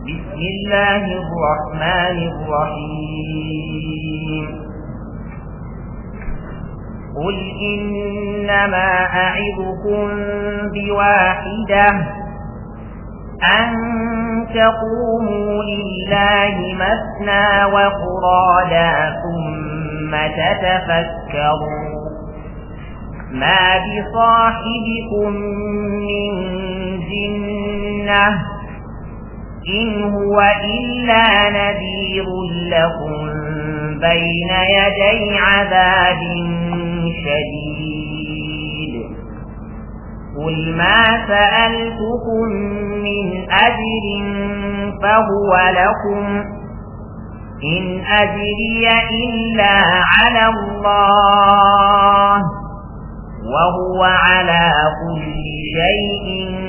بسم الله الرحمن الرحيم قل إنما أعظكم بواحدة أن تقوموا لله مثنى وفرادا ثم تتفكروا ما بصاحبكم من جنة إن هو إلا نذير لكم بين يدي عذاب شديد قل ما سألتكم من أجر فهو لكم إن أجري إلا على الله وهو على كل شيء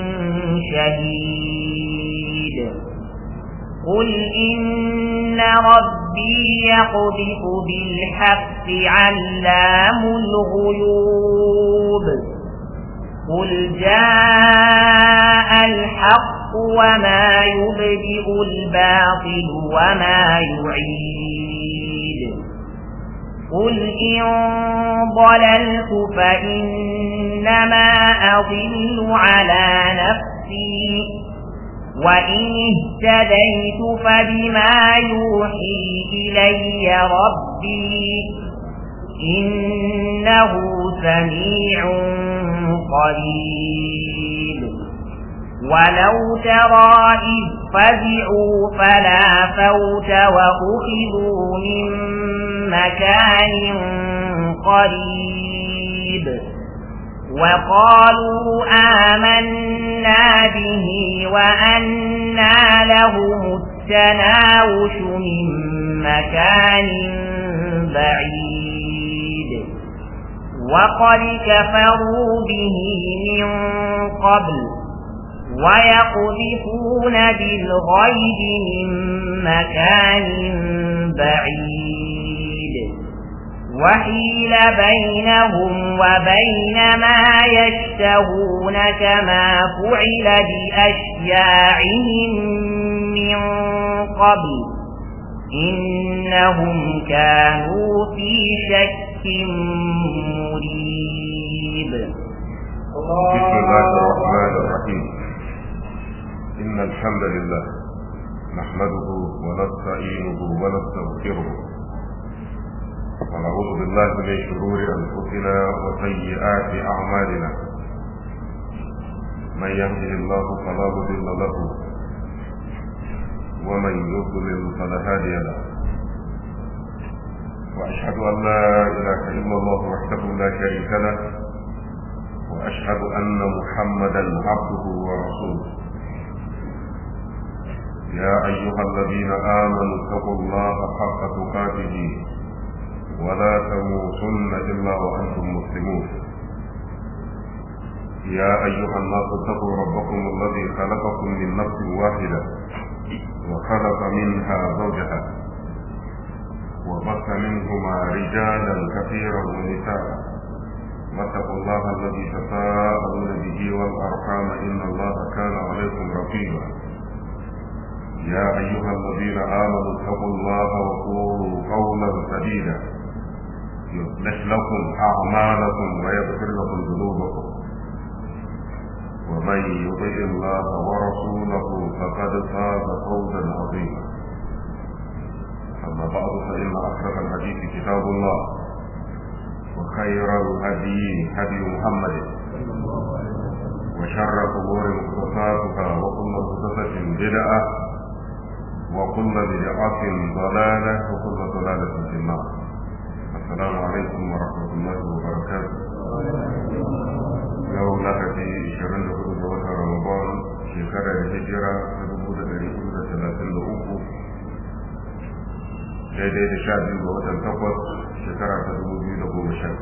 شهيد قل إن ربي يقذف بالحق علام الغيوب قل جاء الحق وما يبدئ الباطل وما يعيد قل إن ضللت فإنما أضل على نفسي وإن اهتديت فبما يوحي إلي ربي إنه سميع قريب ولو ترى إذ فزعوا فلا فوت وأخذوا من مكان قريب وقالوا آمنا به وأنى لهم التناوش من مكان بعيد وقد كفروا به من قبل ويقذفون بالغيب من مكان بعيد وحيل بينهم وبين ما يشتهون كما فعل بأشياعهم من قبل إنهم كانوا في شك مريب بسم الله الرحمن الرحيم إن الحمد لله نحمده ونستعينه ونستغفره ونعوذ بالله من شرور أنفسنا وسيئات أعمالنا من يهده الله فلا مضل له ومن يضلل فلا هادي له وأشهد أن لا إله إلا الله وحده لا شريك له وأشهد أن محمدا عبده ورسوله يا أيها الذين آمنوا اتقوا الله حق تقاته ولا تموتن إلا وأنتم مسلمون يا أيها الناس اتقوا ربكم الذي خلقكم من نفس واحدة وخلق منها زوجها وبث منهما رجالا كثيرا ونساء واتقوا الله الذي تساءلون به والأرحام إن الله كان عليكم رقيبا يا أيها الذين آمنوا اتقوا الله وقولوا قولا سديدا يصلح لكم أعمالكم ويغفر لكم ذنوبكم ومن يطع الله ورسوله فقد فاز فوزا عظيما أما بعد فإن أصدق الحديث كتاب الله وخير الهدي هدي محمد وشر الأمور محدثاتها وكل محدثة بدعة وكل بدعة ضلالة وكل ضلالة في النار السلام عليكم ورحمة الله وبركاته يوم لحدي 24 ga watan Ramadan shekarar hijira ta 1433 daidai da 12 ga watan 8 shekara ta 2010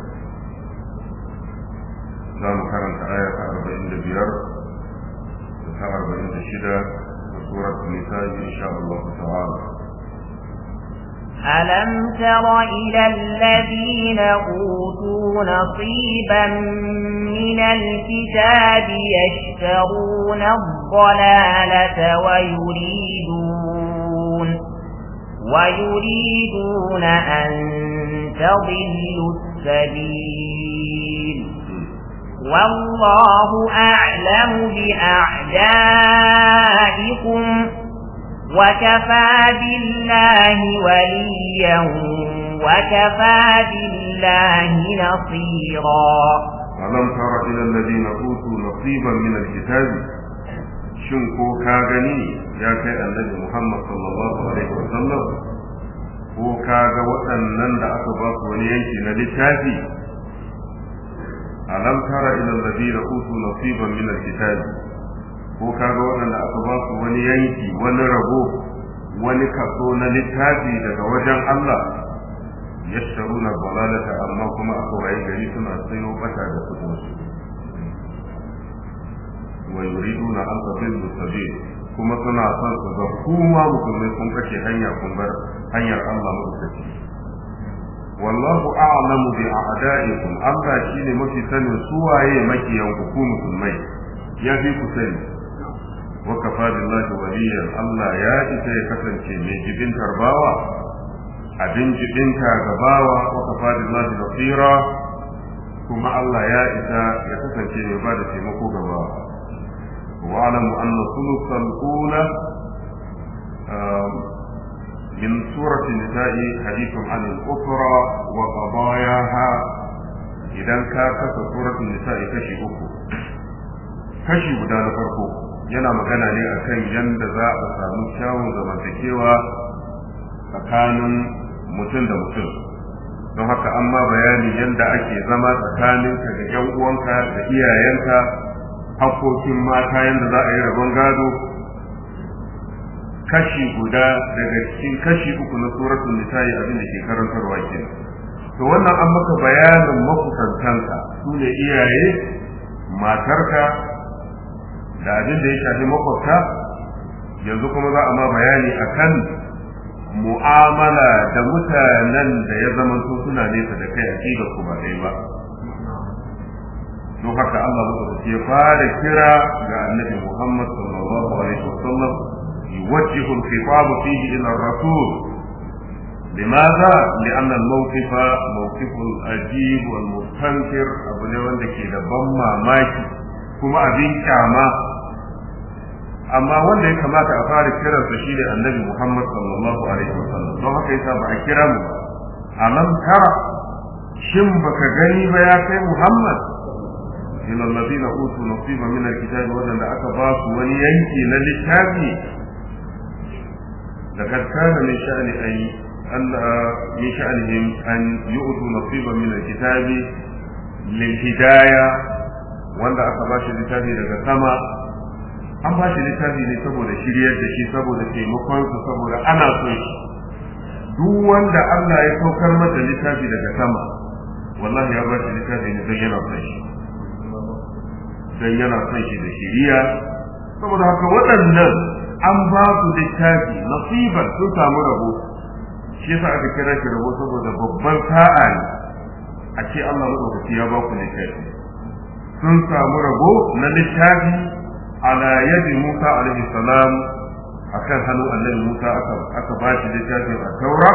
za mu karanta aya ta 45 da ta 46 da surat Nisa insha Allah ta'ala ألم تر إلى الذين أوتوا نصيبا من الكتاب يشترون الضلالة ويريدون أن تضلوا السبيل والله أعلم بأعدائكم وكفى بالله وليا وكفى بالله نصيرا. ألم تر إلى الذين أوتوا نصيبا من الكتاب شنكو كاغني يا كي النبي محمد صلى الله عليه وسلم ko kaga waɗannan da aka ba su wani yanki na littafi alam tara ila alladhina utu nasiban min alkitab ko kaga waɗanda aka ba su wani yanki wani rabo wani kaso na littafi daga wajen Allah yashtaruna dalalata amma kuma aka waye gari suna sayo bata da kudin su wa yuriduna an tadillu sabil kuma suna son su ga kuma musulmai sun kace hanya kun bar hanyar Allah madaukaki wallahu a'lamu bi a'da'ikum Allah shine mafi sanin suwaye makiyan ku musulmai ya fi ku sani wa kafa billahi waliyan Allah ya isa ya kasance mai jibintar bawa abin jibinta ga bawa wa kafa billahi nasira kuma Allah ya isa ya kasance mai ba da taimako ga bawa wa alamu anna thuluthal ula من سورة النساء حديث عن الأسرة وقضاياها إذا كانت سورة النساء كشي أكو كشي بدان فرقو yana magana ne akan yanda za a samu kyawun zamantakewa tsakanin mutum da mutum don haka an ma bayani yanda ake zama tsakaninka da ƴan uwanka da iyayenka hakokin mata yanda za a yi rabon gado kashi guda daga cikin kashi uku na suratul nisa'i abin da ke karantarwa kenan to wannan an maka bayanin makusantanka sune iyaye matarka da abin da ya shafi makwabta yanzu kuma za a ma bayani akan mu'amala da mutanen da ya zama suna nesa da kai aqidar ku ba dai ba don haka Allah ya fara kira ga annabi Muhammad sallallahu alaihi wasallam يوجه الخطاب فيه إلى الرسول لماذا؟ لأن الموقف موقف الأجيب والمستنكر أبو ليوان دكي لبما ماكي كما أبين كاما أما wanda ya kamata a fara kiransa shi ne annabi Muhammad sallallahu alaihi wasallam don haka yasa ba a kira mu alam tara shin baka gani ba ya kai Muhammad ila alladhina utu nasiba min alkitab wadanda aka ba su wani yanki na littafi لقد كان من شأنهم أن يؤتوا نصيبا من الكتاب للهداية وأن أصبح الكتاب لك سما an ba shi littafi ne saboda shiryar da shi saboda taimakonsa saboda ana son shi duk wanda Allah ya saukar mata littafi daga sama wallahi ya ba shi littafi ne don yana son shi da shiriya saboda haka waɗannan an ba su littafi nasiban sun samu rabo shi yasa aka kira shi rabo saboda babban sa'a ne a ce Allah madaukaki ya ba ku littafi sun samu rabo na littafi ala yadi Musa alaihi salam akan hannun annabi Musa aka ba shi littafin at-Taura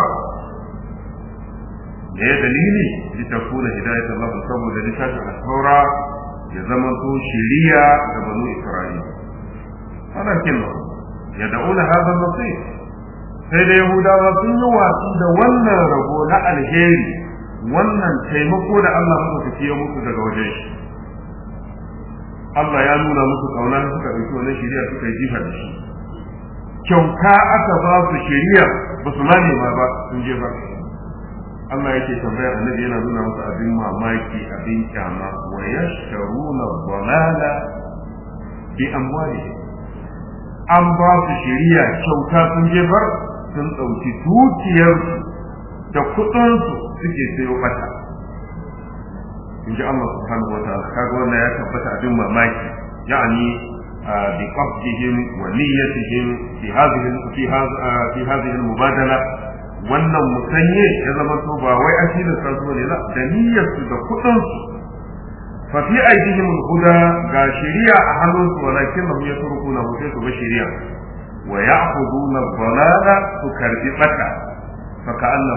da ya dalili litakuna hidayat Allah saboda littafin at-Taura ya zama to shiriya ga banu Isra'ila walakin yad'una hadha an-nasib sai da yahudawa sun yi watsi da wannan rabo na alheri wannan taimako da Allah madaukaki ya musu daga wajen shi Allah ya nuna musu kauna suka dauki wannan shari'a suka yi jifa da shi kyauta aka ba su shari'a ba su mane ba sun je ba Allah yake tambayar annabi yana nuna musu abin mamaki abin kyama wa yashtaruna dhalala bi amwalihim an ba su shari'a kyauta sun je bar sun dauki dukiyarsu da kudinsu suke sayo mata inji Allah subhanahu wa ta'ala kaga wannan ya tabbata abin mamaki yani bi qabdihim wa niyyatihim fi hadhihi al-mubadala wannan musanye ya zama to ba wai asilin san su ne la da niyyar su da kudin su fa fi aidihim al-huda ga shari'a a hannun su walakin lam yatrukuna hu sai su ba shari'a wa ya'khuduna ad-dalala su karbi bata fa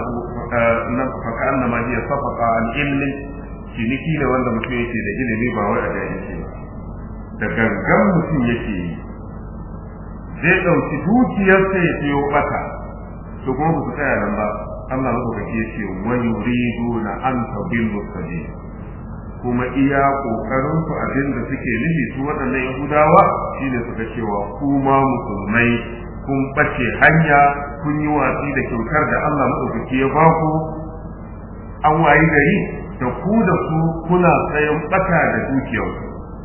ka'annama hiya safaqa al-ilmi ciniki ne wanda mutum yake da ilimi ba wai a da yake da gangan mutum yake yi zai ɗauki dukiyarsa ya siyo bata to kuma ba su tsaya nan ba Allah madaukaki ya ce wa yuriduna an tabillu sabil kuma iya kokarin su abin da suke nufi su waɗannan Yahudawa shine suka cewa kuma musulmai kun bace hanya kun yi watsi da kyautar da Allah madaukaki ya ba ku an wayi gari da ku da su kuna sayan bata da dukiyarku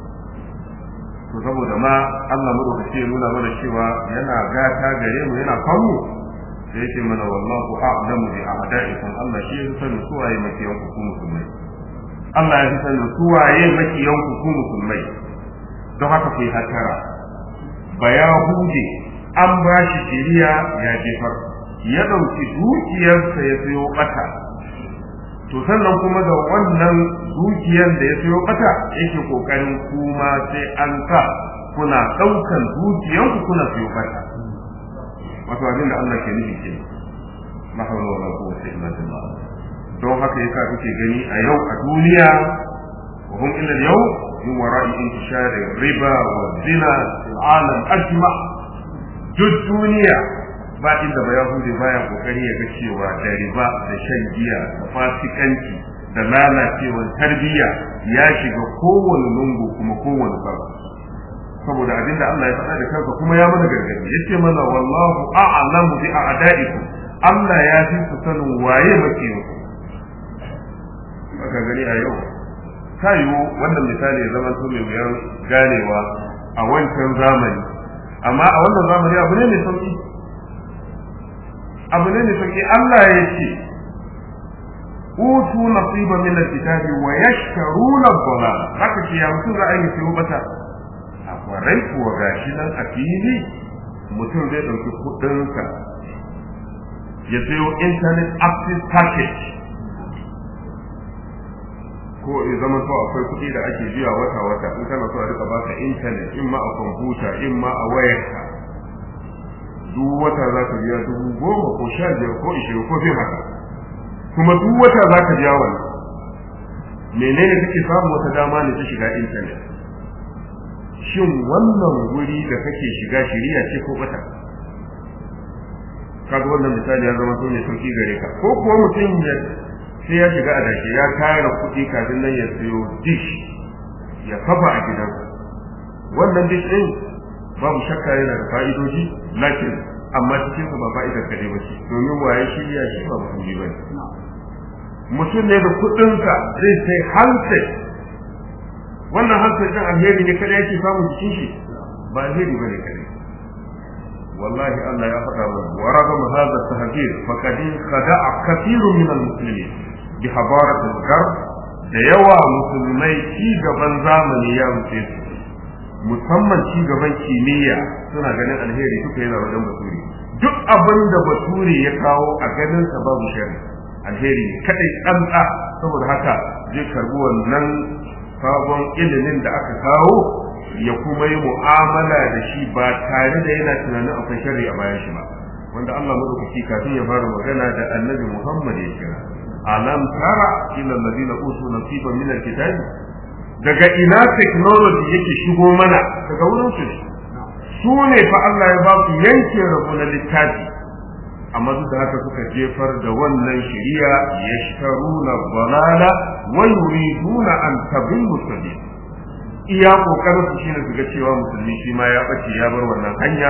to saboda ma Allah madaukaki ya nuna mana cewa yana gata gare mu yana kanmu sai yake mana wallahu a'lamu bi a'da'ikum Allah shi ya san suwaye makiyan ku musulmai Allah ya san suwaye makiyan ku musulmai don haka kai hatara bayahudi an ba shi shiriya ya jefar ya dauki dukiyarsa ya sayo bata to sannan kuma da wannan dukiyar da ya sayo bata yake kokarin kuma sai an sa kuna daukan dukiyar ku kuna sayo bata wato abin da Allah ke nufi ke la hawla wala quwwata illa billah don haka yasa kuke gani a yau a duniya wa hum illa yau min wara'i intishar riba wa zina fil alam ajma duk duniya ba inda ba yahudi baya kokari ya ga cewa da riba da shan giya da fasikanci da lalacewar tarbiyya ya shiga kowane lungu kuma kowane farko saboda abinda Allah ya faɗa da kansa kuma ya mana gargadi yace mana wallahu a'lamu bi a'da'ikum Allah ya fi ku sanin waye makiyin ku aka gani a yau kayo wannan misali ya zama to mai wuyan ganewa a wancan zamani amma a wannan zamani abu ne mai sauki Allah ya ce utu nasiba min al-kitabi wa yashtaruna ad-dalal haka ce ya mutum za a yi siyo bata a kwarai kuwa gashi nan a fili mutum zai ɗauki kuɗinsa ya sayo internet access package ko ya zama so akwai kuɗi da ake biya wata in kana so a rika baka internet in ma a kwamfuta in ma a wayarka duk wata za ka biya 10,000 ko 15 ko 20 ko fin haka kuma duk wata za ka biya wani menene kake samu wata dama ne ta shiga internet shin wannan wuri da kake shiga shiriya ce ko bata kaga wannan misali ya zama so ne sauki gare ka ko kuwa mutum ya sai ya shiga adashi ya tara kuɗi kafin nan ya sayo dish ya kafa a gidansa wannan dish din babu shakka yana da fa'idoji lakin amma cikin sa ba fa'idar kare ba ce domin waye shirya shi ba mutum ba ne mutum ne da kuɗinsa zai sai handset wannan handset din alheri ne kada yake samu cikin shi ba alheri bane kare wallahi Allah ya faɗa mana wa ragam hadha tahdir faqad khada'a kathirun min al-muslimin bi habarat al-gharb da yawa musulmai ci gaban zamani ya rufe su musamman ci gaban kimiyya suna ganin alheri duka yana wajen bature duk abin da bature ya kawo a ganin sa babu shari alheri ne kadai tsantsa saboda haka zai karbi wannan sabon ilimin da aka kawo ya kuma yi mu'amala da shi ba tare da yana tunanin akwai sharri a bayan shi ba wanda Allah madaukaki kafin ya fara magana da Annabi Muhammad ya kira alam tara ila alladhina utu nasiban min alkitabi daga ina technology yake shigo mana daga wurin su ne fa Allah ya ba su yanke rabu na littafi amma duk da haka suka jefar da wannan shari'a yashtaruna balala wa yuriduna an tabillu sabil iya kokarin su shine su ga cewa musulmi shi ma ya bace ya bar wannan hanya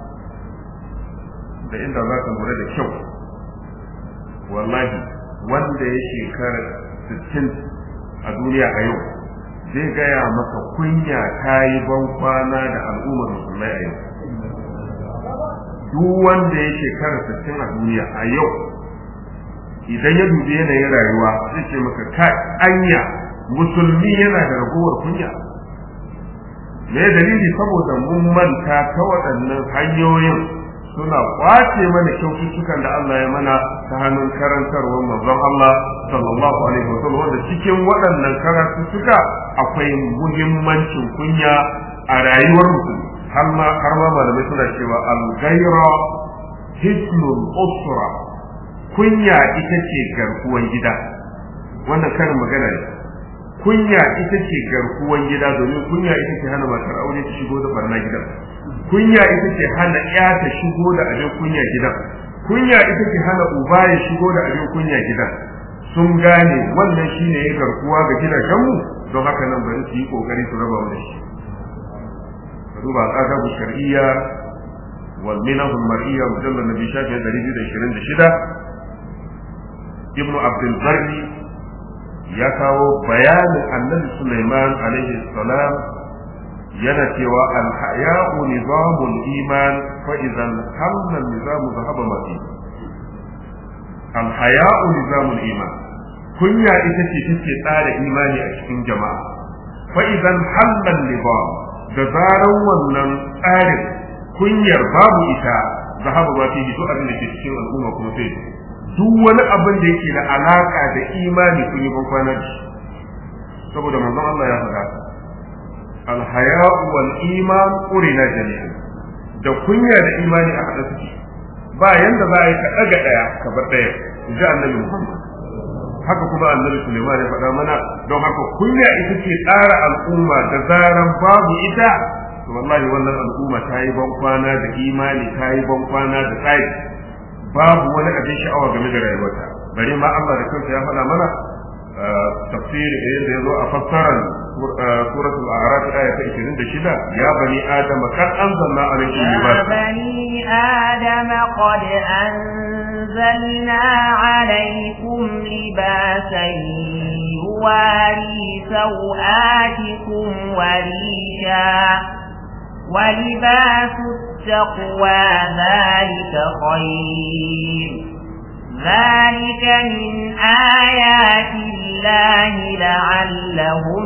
da inda za ka lura da kyau wallahi wanda ya shekara 60 a duniya a yau zai gaya maka kunya ta yi ban kwana da al'ummar musulmai a yau duk wanda ya shekara 60 a duniya a yau idan ya dubi yanayin rayuwa zai ce maka kai anya musulmi yana da ragowar kunya me dalili saboda mun manta ta waɗannan hanyoyin suna kwace mana kyaututtukan da Allah ya mana ta hannun karantarwar manzon Allah sallallahu alaihi wasallam wanda cikin waɗannan karatuttuka akwai muhimmancin kunya a rayuwar mutum har ma malamai suna cewa al-ghayra hisnul usra, kunya ita ce garkuwan gida. wannan karin magana ne, kunya ita ce garkuwan gida, domin kunya ita ce hana matar aure ta shigo da barna gidan, kunya ita ce hana ya ta shigo da abin kunya gidan, kunya ita ce hana uba ya shigo da abin kunya gidan. Sun gane wannan shine ya garkuwa ga gidajenmu, don haka nan bari su yi kokari su raba da shi. duba al-adabu shar'iyya wal minah al-mar'iyya mujallad nabi shafi 226. ibnu abdul barri ya kawo bayanin annabi Sulaiman alaihi salam yana cewa al-haya'u nizamul iman fa idan halla nizamu dhahaba ma fi. al-haya'u nizamul iman, kunya ita ce take tsara imani a cikin jama'a. fa idan halla nizam, da zaran wannan tsarin kunyar babu ita zahaba ba fi duk abin da ke cikin al'umma kuma sai duk wani abin da yake da alaka da imani kun yi ban kwana da shi. saboda manzon Allah ya faɗa al-haya'u wal iman qurina jami'an, da kunya da imani a hada suke, ba yanda za a yi ka daga daya ka bar daya, inji annabi Muhammad. haka kuma annabi Sulaiman ya faɗa mana, don haka kunya ita ce tsara al'umma, da zaran babu ita to wallahi wannan al'umma ta yi ban kwana da imani, ta yi ban kwana da tsari, babu wani abin sha'awa game da rayuwarta. bari ma Allah da kansa ya faɗa mana tafsiri da yazo a fassarar suratul a'raf aya ta 26, ya bani adama qad anzalna alaykum libasan, ya bani adama qad anzalna alaykum libasan yuwari sawatikum wa risha wa libasu التقوى ذلك خير ذلك من آيات الله لعلهم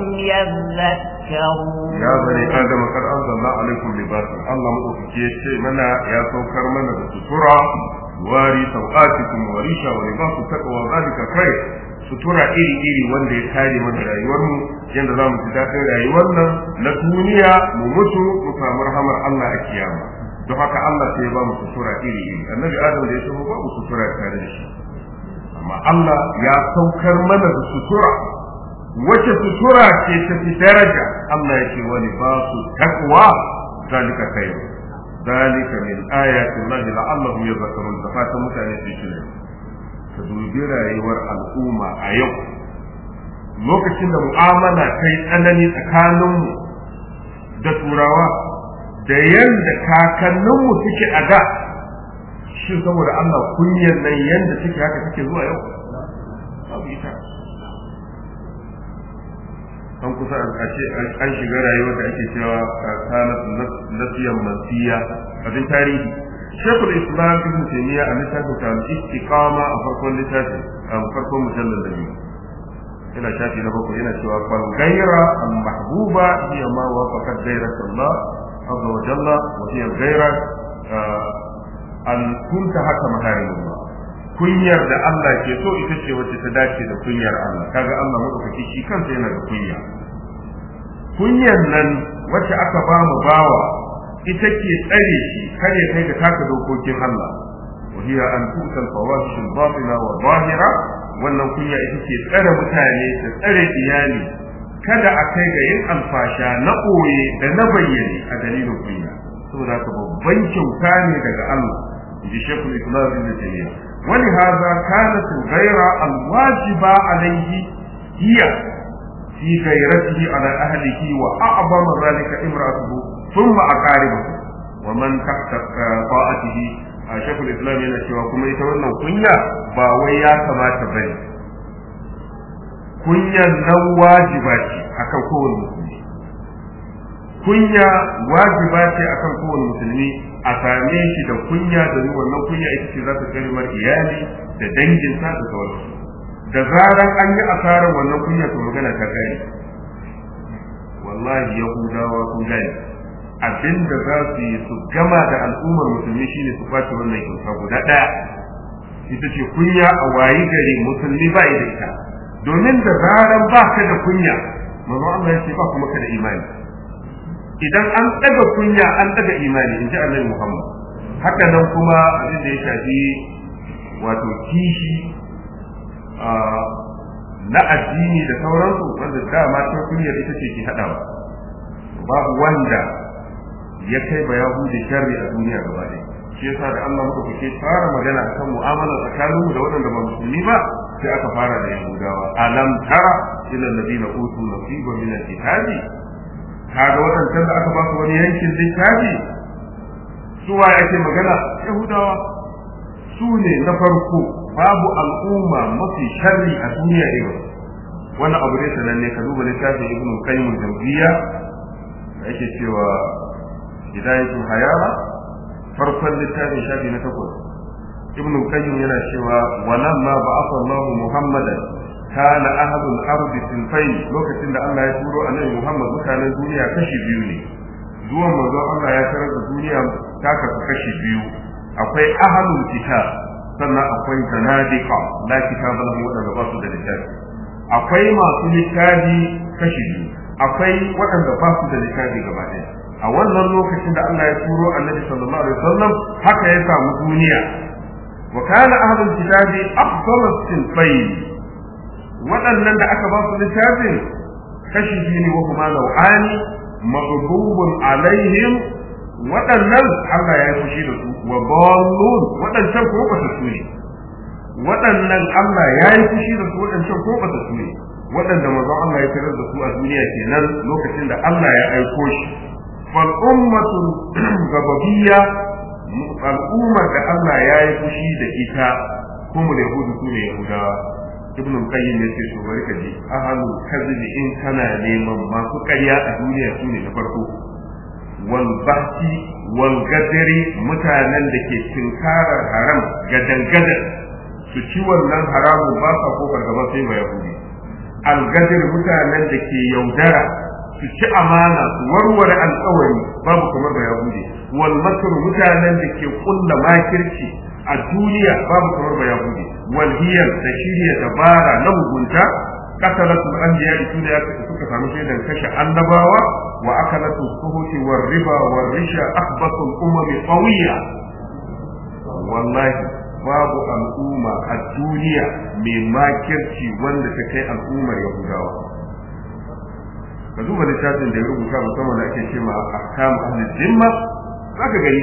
يذكرون. يا بني آدم قد أنزلنا عليكم لباسا، الله مدوكي يشي منا يا سوكر منا بسطورة واري سوآتكم وريشا ولباس التقوى ذلك خير. sutura iri-iri wanda ya kare mana rayuwarmu, yadda za mu ji daɗin rayuwar nan na duniya, mu mutu mu samu rahamar Allah a kiyama. don haka Allah sai ya ba mu sutura iri-iri. annabi Adam da ya taho babu sutura tare da shi, amma Allah ya saukar mana da sutura. wace sutura ce ta fi daraja? Allah ya ce wani ba su takwa zalika khayr, zalika min ayati llahi la'allahum yadhakkarun. da fatan mutane su yi ka dubi rayuwar al'umma a yau, lokacin da mu'amala ta yi tsanani tsakaninmu da turawa, da yanda kakanninmu suke a da, shi saboda Allah kunyar nan yanda suke haka take zuwa yau babu ita. an kusa a ce an shiga rayuwar da ake cewa kanat nasiyan mansiya, abin tarihi. Shekul Islam Ibn Taymiyyah a littafin ta Istiqama a farkon littafin, a farkon mujallal da biyu, ina shafi na 7, yana cewa fal ghayra al mahbuba hiya ma wafaqat ghayrat Allah azza wa jalla, wa hiya ghayra an kunta haka maharimullah. kunyar da Allah ke so ita ce wacce ta dace da kunyar Allah. kaga Allah madaukaki shi kansa yana da kunya. kunyar nan wacce aka ba mu bawa ita ke tsare shi kare kai ga taka dokokin Allah. wa hiya an tuta al-fawahish al-batina wa zahira, wannan kunya ita ce tsare mutane da tsare iyali, kada a kai ga yin alfasha na koye da na bayyane a dalilin kunya. saboda ka babban kyauta ne daga Allah, inji Sheikhul Islam Ibn Taymiyyah. wani haza kanat al-ghayra al-wajiba alayhi hiya fi ghayratihi ala ahlihi wa a'zama dhalika imra'atuhu thumma aqaribuhu wa man tahta ta'atihi. Sheikhul Islam yana cewa kuma ita wannan kunya ba wai ya kamata bane, kunyan nan wajiba ce akan kowane musulmi. kunya wajiba ce akan kowane musulmi a same shi da kunya, da wannan kunya ita ce za ta kare mar iyali da danginsa da sauransu. da zaran an yi asarar wannan kunya to magana ta kare. wallahi yahudawa sun gane abinda za su yi su gama da al'ummar musulmi shine su kwace wannan kyauta guda ɗaya, ita ce kunya a wayi gari musulmi ba da ita. Domin da zaran ba ka da kunya, manzo Allah ya ce ba kuma ka da imani. Idan an daga kunya an daga imani, in ji Annabi Muhammad. Haka nan kuma abin da ya shafi wato kishi na addini da sauransu, wanda dama ta kunya ita ce ke haɗawa. Babu wanda ya kai ba Yahudi sharri a duniya gaba ɗaya. Shi yasa da Allah muka fice fara magana kan mu'amala tsakaninmu da waɗanda ba musulmi ba, sai aka fara da Yahudawa. Alam tara ila alladhina utu nasiba min al-kitabi, kaga waɗancan da aka ba su wani yankin littafi, su waye ake magana? Yahudawa. Su ne na farko, babu al'umma mafi sharri a duniya ne. Wannan abu ne sananne, ka duba littafin Ibn Qayyim al-Jawziyya da ake cewa Hidayatul Hayara, farkon littafin shafi na 8. Ibn Qayyim yana cewa walamma ba'atha Allahu Muhammadan kana ahadul ardi sinfayn, lokacin da Allah ya turo annabi Muhammad mutanen duniya kashi biyu ne. Zuwan manzo Allah ya tarar da duniya ta kasu kashi biyu, akwai ahlul kitab sannan akwai zanadiqa la kitaba lahum wadanda ba su da littafi. Akwai masu littafi kashi biyu, akwai wadanda ba su da littafi gaba ɗaya. A wannan lokacin da Allah ya turo annabi sallallahu alaihi wasallam haka ya samu duniya. Wa kana ahlul kitabi afdalus sinfayn, waɗannan da aka ba su littafin kashi biyu ne, wa kuma nau'ani maghdubun alaihim, waɗannan Allah ya yi fushi da su, wa dallun, waɗancan ko ba su ne. Waɗannan Allah ya yi fushi da su, waɗancan ko ba su ne. Waɗanda manzon Allah ya tarar da su a duniya kenan lokacin da Allah ya aiko shi. Fal ummatu gababiyya, al'ummar da Allah ya yi fushi da ita kuma da Yahudu su ne Yahudawa. Ibn Qayyim yace to bari ka ji, ahlul kadhibi in kana neman masu ƙarya a duniya su ne na farko. Wal bahti wal gadari, mutanen da ke tinkarar haram gadan su ci wannan haramun ba sa kofar gaba sai ba Yahudi. Al gadir, mutanen da ke yaudara su ci amana su warware alƙawari babu kamar ba Yahudi. Wal makr, mutanen da ke kulla makirci a duniya babu kamar ba Yahudi. Wal hiyal, da shirya dabara na mugunta, qatalatul anbiya, da suka samu shaidan kashe annabawa, wa akalatu suhuti war riba war risha akhbatul umami qawiyya. Wallahi babu al'umma a duniya mai makirci wanda ta kai al'ummar Yahudawa. Ka duba littafin da ya rubuta musamman da ake cewa ahkam ahli zimma, zaka gani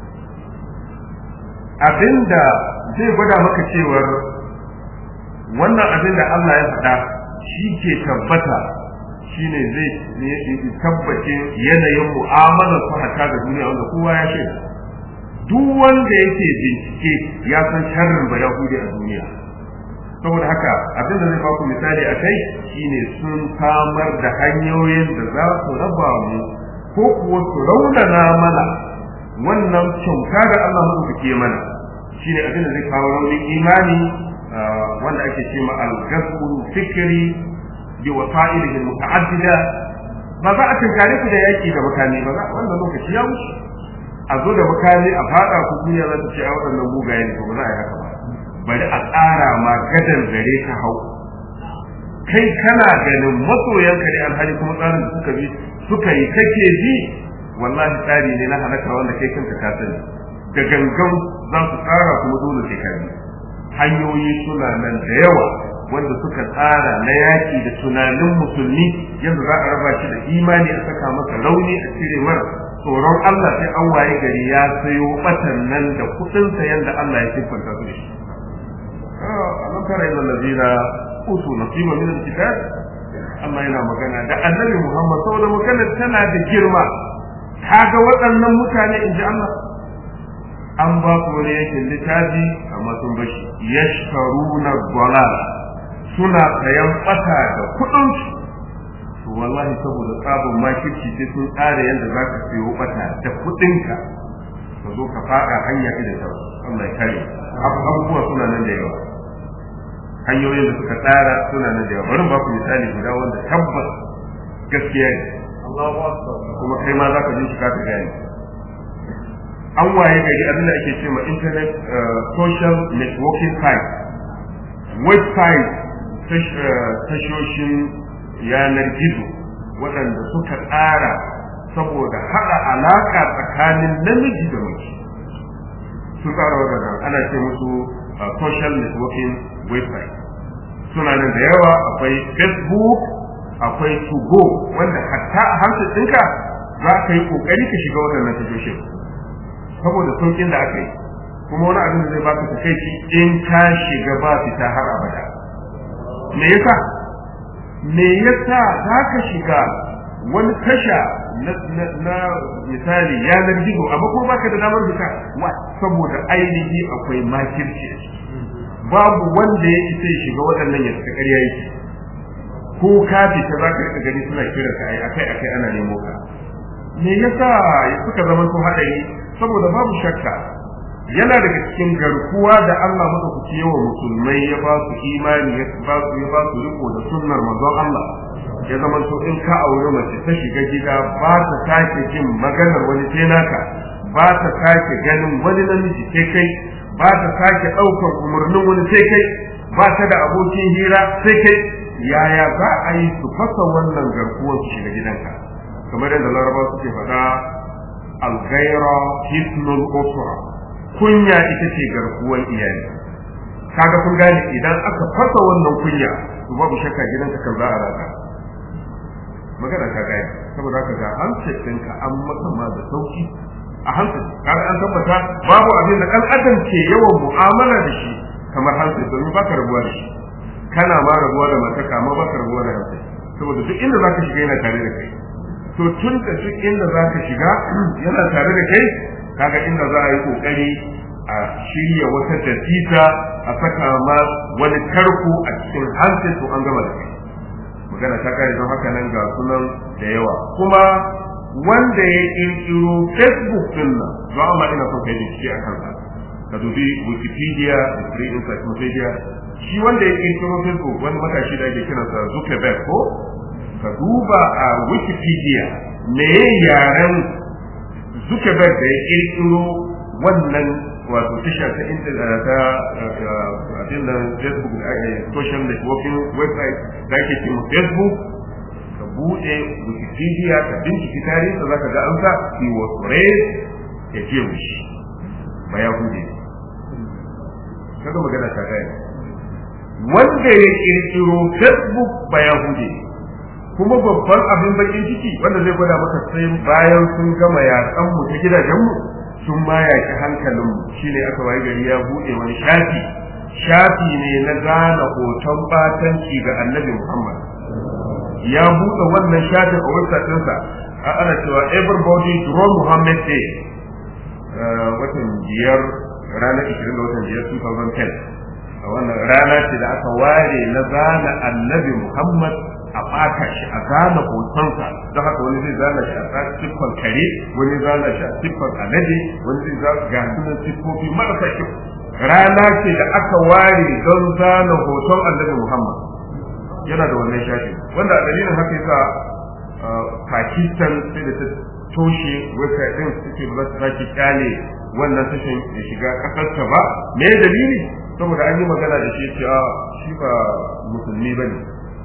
abinda zai gwada maka cewar wannan abin da Allah ya faɗa shi ke tabbata, shine zai tabbace yanayin mu'amalar su haka da duniya wanda kowa ya shaida. Duk wanda yake bincike ya san sharrin ba Yahudi a duniya. Saboda haka abin da zai ba ku misali a kai shine sun samar da hanyoyin da za su raba mu ko kuwa su raunana mana wannan kyauta da Allah madaukake mana, shine abin da zai kawo raunin imani, wanda ake cewa al-ghasbu fikri bi wasa'ilihi muta'addida. Ba za a tunkare ku da yaki da makami ba, wannan lokaci ya wuce. A zo da makami a fada ku duniya za ta ce a waɗannan mugaye ne, ba za a yi haka ba. Bari a tsara ma gadan gare ka hau, kai kana ganin masoyanka ne alhali kuma tsarin da suka yi kake bi, wallahi tsari ne na halaka wanda kai kanka ka sani. Da gangan za su tsara kuma dole sai ka bi. Hanyoyi suna nan da yawa wanda suka tsara na yaki da tunanin musulmi, yadda za a raba shi da imani, a saka masa rauni, a cire mara tsoron Allah, sai an waye gari ya sayo batan nan da kudin sa yanda Allah ya siffanta su da shi. Alam tara ila allazina utu nasiba min al-kitab, Allah yana magana da Annabi Muhammad saboda maganar tana da girma. Kaga waɗannan mutane, in ji Allah, an ba su wani yankin littafi amma sun bashi, yashkaruna dalal, suna sayan bata da kudin su. To wallahi saboda tsabin makirci sai sun tsara yadda za ka sayo bata da kudinka ka zo ka fada hanya idan ta Allah ya kare. Abubuwa suna nan da yawa, hanyoyin da suka tsara suna nan da yawa. Bari ba ku misali guda wanda tabbas gaskiya ne. kuma kai ma za ka ji ka gani an waye gari abin da ake cewa internet social networking site website tashoshin yanar gizo waɗanda suka tsara saboda haɗa alaƙa tsakanin namiji da mace sun tsara waɗannan ana ce musu social networking website suna nan da yawa akwai facebook akwai tugo wanda hatta a harshen ɗinka za ka yi ƙoƙari ka shiga waɗannan tashoshin saboda sauƙin da aka yi kuma wani abin da zai baka takaici in ka shiga ba fita har abada me yasa za ka shiga wani tasha na misali yanar gizo amma kuma baka da damar fita saboda ainihi akwai makirci babu wanda ya isa ya shiga waɗannan ya suka ƙarya yake ko ka fita za ka rika gani suna kira ka akai ana nemo ka me yasa suka zama sun haɗari saboda babu shakka yana daga cikin garkuwa da Allah madaukaki yawa musulmai ya ba su imani ya ba su riko da sunnar manzon Allah ya zama to in ka aure mace ta shiga gida ba ta sake jin maganar wani sai naka ba ta sake ganin wani namiji sai kai ba ta sake ɗaukar umarnin wani sai kai ba ta da abokin hira sai kai yaya za a yi su fasa wannan garkuwar su shiga gidanka kamar yadda Larabawa suke faɗa al-ghayra hisnul usra kunya ita ce garkuwar iyali kaga kun gane idan aka fasa wannan kunya to babu shakka gidanka kan za a raka magana ta gaya saboda haka ga hansar ɗinka an maka ma da sauki a hansar kaga an tabbata babu abin da ɗan adam ke yawan mu'amala da shi kamar hansar domin baka rabuwa da shi kana ma rabuwa da matarka amma baka rabuwa da hansar saboda duk inda zaka shiga yana tare da kai to tun da duk inda zaka shiga yana tare da kai kaga inda za a yi kokari a shirya wata dasisa a saka ma wani tarko a cikin hansar to an gama da kai magana ta kare don haka nan ga sunan da yawa kuma wanda ya kirkiro facebook din nan don amma ina son kai bincike a kansa ka dubi wikipedia da free encyclopedia shi wanda ya kirkiro facebook wani matashi da ake kiransa Zuckerberg ko ka duba a wikipedia me yaren Zuckerberg da ya kirkiro wannan wato tasha ta internet ta abin da Facebook da social networking website da ake cewa Facebook ka bude Wikipedia ka binciki tarihi da zaka ga an sa he was raised a Jewish ba Yahudi kaga magana ta kai wanda ya kirkiro Facebook ba Yahudi kuma babban abin bakin ciki wanda zai gwada maka sai bayan sun gama yatsan mu ta gidajen mu sun ma yaki hankalin mu shine aka waye gari ya bude wani shafi ne na zana hoton batanci ga Annabi Muhammad ya bude wannan shafin a website ɗinsa ana cewa everybody draw Muhammad day watan biyar ranar 20 ga watan biyar 2010 a wannan rana ce da aka ware na zana Annabi Muhammad a ɓata shi a zana hotonsa don haka wani zai zana shi a siffar kare wani zana shi a siffar alade wani zai zana ga sunan siffofi marasa kyau rana ce da aka ware don zana hoton Annabi Muhammad yana da wannan shafi wanda a dalilin haka yasa Pakistan sai da ta toshe website din suke ba za su kyale wannan tashin ya shiga kasarta ba me dalili saboda an yi magana da shi cewa shi ba musulmi bane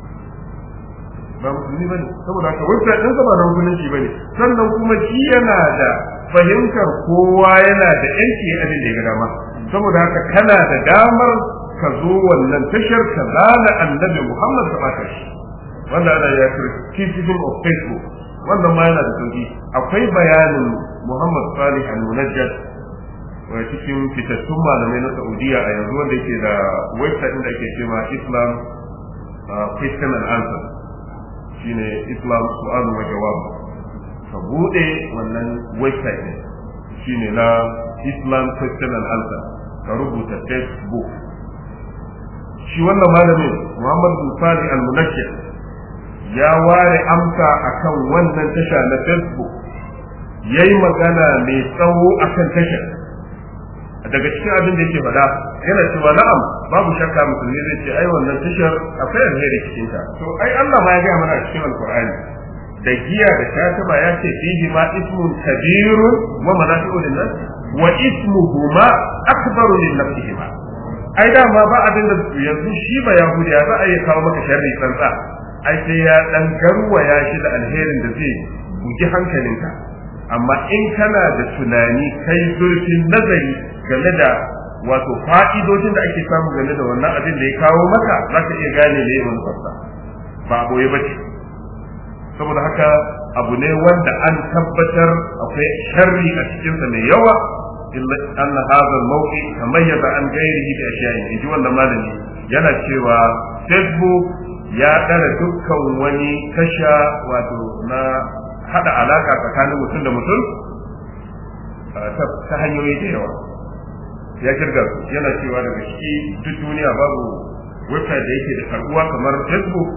saboda haka website din ba na musulunci bane sannan kuma shi yana da fahimtar kowa yana da yanki abin da ya ga dama saboda haka kana da damar ka zo wannan tashar ka zana Annabi Muhammad ta baka shi wanda ana ya criticism of Facebook wannan ma yana da sauki akwai bayanin Muhammad Salih Al-Munajjad wa cikin fitattun malamai na Saudiya a yanzu wanda yake da website din da ake cewa Islam Question and Answer shine Islam Su'al wa Jawab ka bude wannan website ne shine na Islam Question and Answer ka rubuta Facebook shi wannan malamin Muhammad bin Salih Al-Munajjid ya ware amsa akan wannan tasha na Facebook yayi magana mai tsawo akan tashar daga cikin abin da yake faɗa yana cewa na'am babu shakka musulmi zai ce ai wannan tashar akwai alheri cikin ta to ai Allah ma ya ga mana cikin alqur'ani da giya da shata ya ce fihi ma ismun kabirun wa manafi'u lin-nas wa ismuhuma akbaru min nafsihima. Ai da ma ba abin da yanzu shi ba yahudiya za a yi kawo maka sharri tsantsa, ai sai ya dan garwaya shi da alherin da zai bugi hankalinka. Amma in kana da tunani kai zurfin nazari game da wato fa'idodin da ake samu game da wannan abin da ya kawo maka, za ka iya gane ne wani fassa ba boye bace. Saboda haka abu ne wanda an tabbatar akwai sharri a cikinsa mai yawa. illa anna hadha al-mawqi tamayyaza an ghayrihi bi ashiya'i. Inji wannan malami yana cewa Facebook ya dara dukkan wani tasha wato na hada alaka tsakanin mutum da mutum ta hanyoyi da yawa. Ya kirga yana cewa daga shi duk duniya babu website da yake da karbuwa kamar Facebook.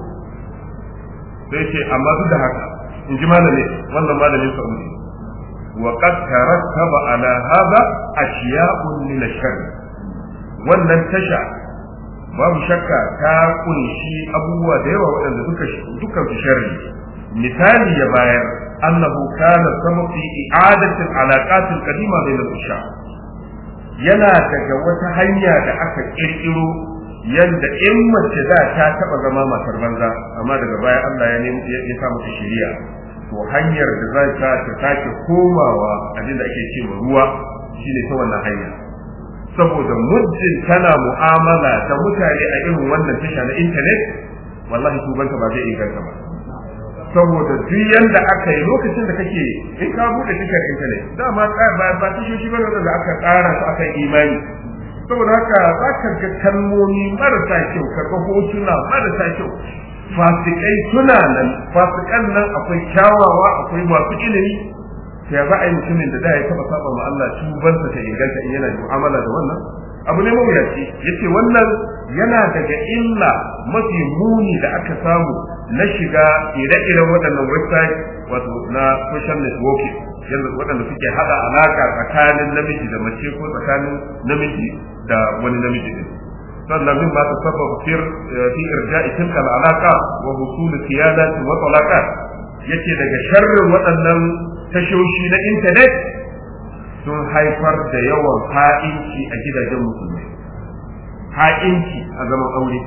Sai ce amma duk da haka in ji malami wannan malamin Saudi wa qad tarattaba ala hadha ashiya'un min ash-sharr. Wannan tasha babu shakka ta kunshi abubuwa da yawa waɗanda dukkan su sharri. Misali ya bayar annahu kana sabab fi i'adati al-alaqat al-qadima bayna al-ushab. Yana daga wata hanya da aka kirkiro yanda in mace da ta taba zama matar banza amma daga baya Allah ya sa mata shiriya, to hanyar da za ta sake komawa abin da ake cewa ruwa shine ta wannan hanya. Saboda muddin tana mu'amala da mutane a irin wannan tasha na internet, wallahi tubanta ba zai inganta ba. Saboda duk yanda aka yi lokacin da kake in ka bude tashar internet dama ba tashoshi ba da aka tsara su aka imani. Saboda haka za ka ga kalmomi marasa kyau, ka ga hotuna marasa kyau, fasikai suna nan, fasikan nan akwai kyawawa akwai masu ilimi. Ya za a yi mutumin da da ya taba saba ma Allah tubansa ta inganta in yana mu'amala da wannan abu ne mawuyaci. Yace wannan yana daga illa mafi muni da aka samu na shiga ire-iren waɗannan website wato na social networking, yanda waɗanda suke hada alaka tsakanin namiji da mace ko tsakanin namiji da wani namiji din. sannan min ba ta sababa fi irja'i tilka al'alaqa wa husul qiyadat wa talaqat. Yace daga sharrin waɗannan tashoshi na internet sun haifar da yawan ha'inci a gidajen musulmai, ha'inci a zaman aure.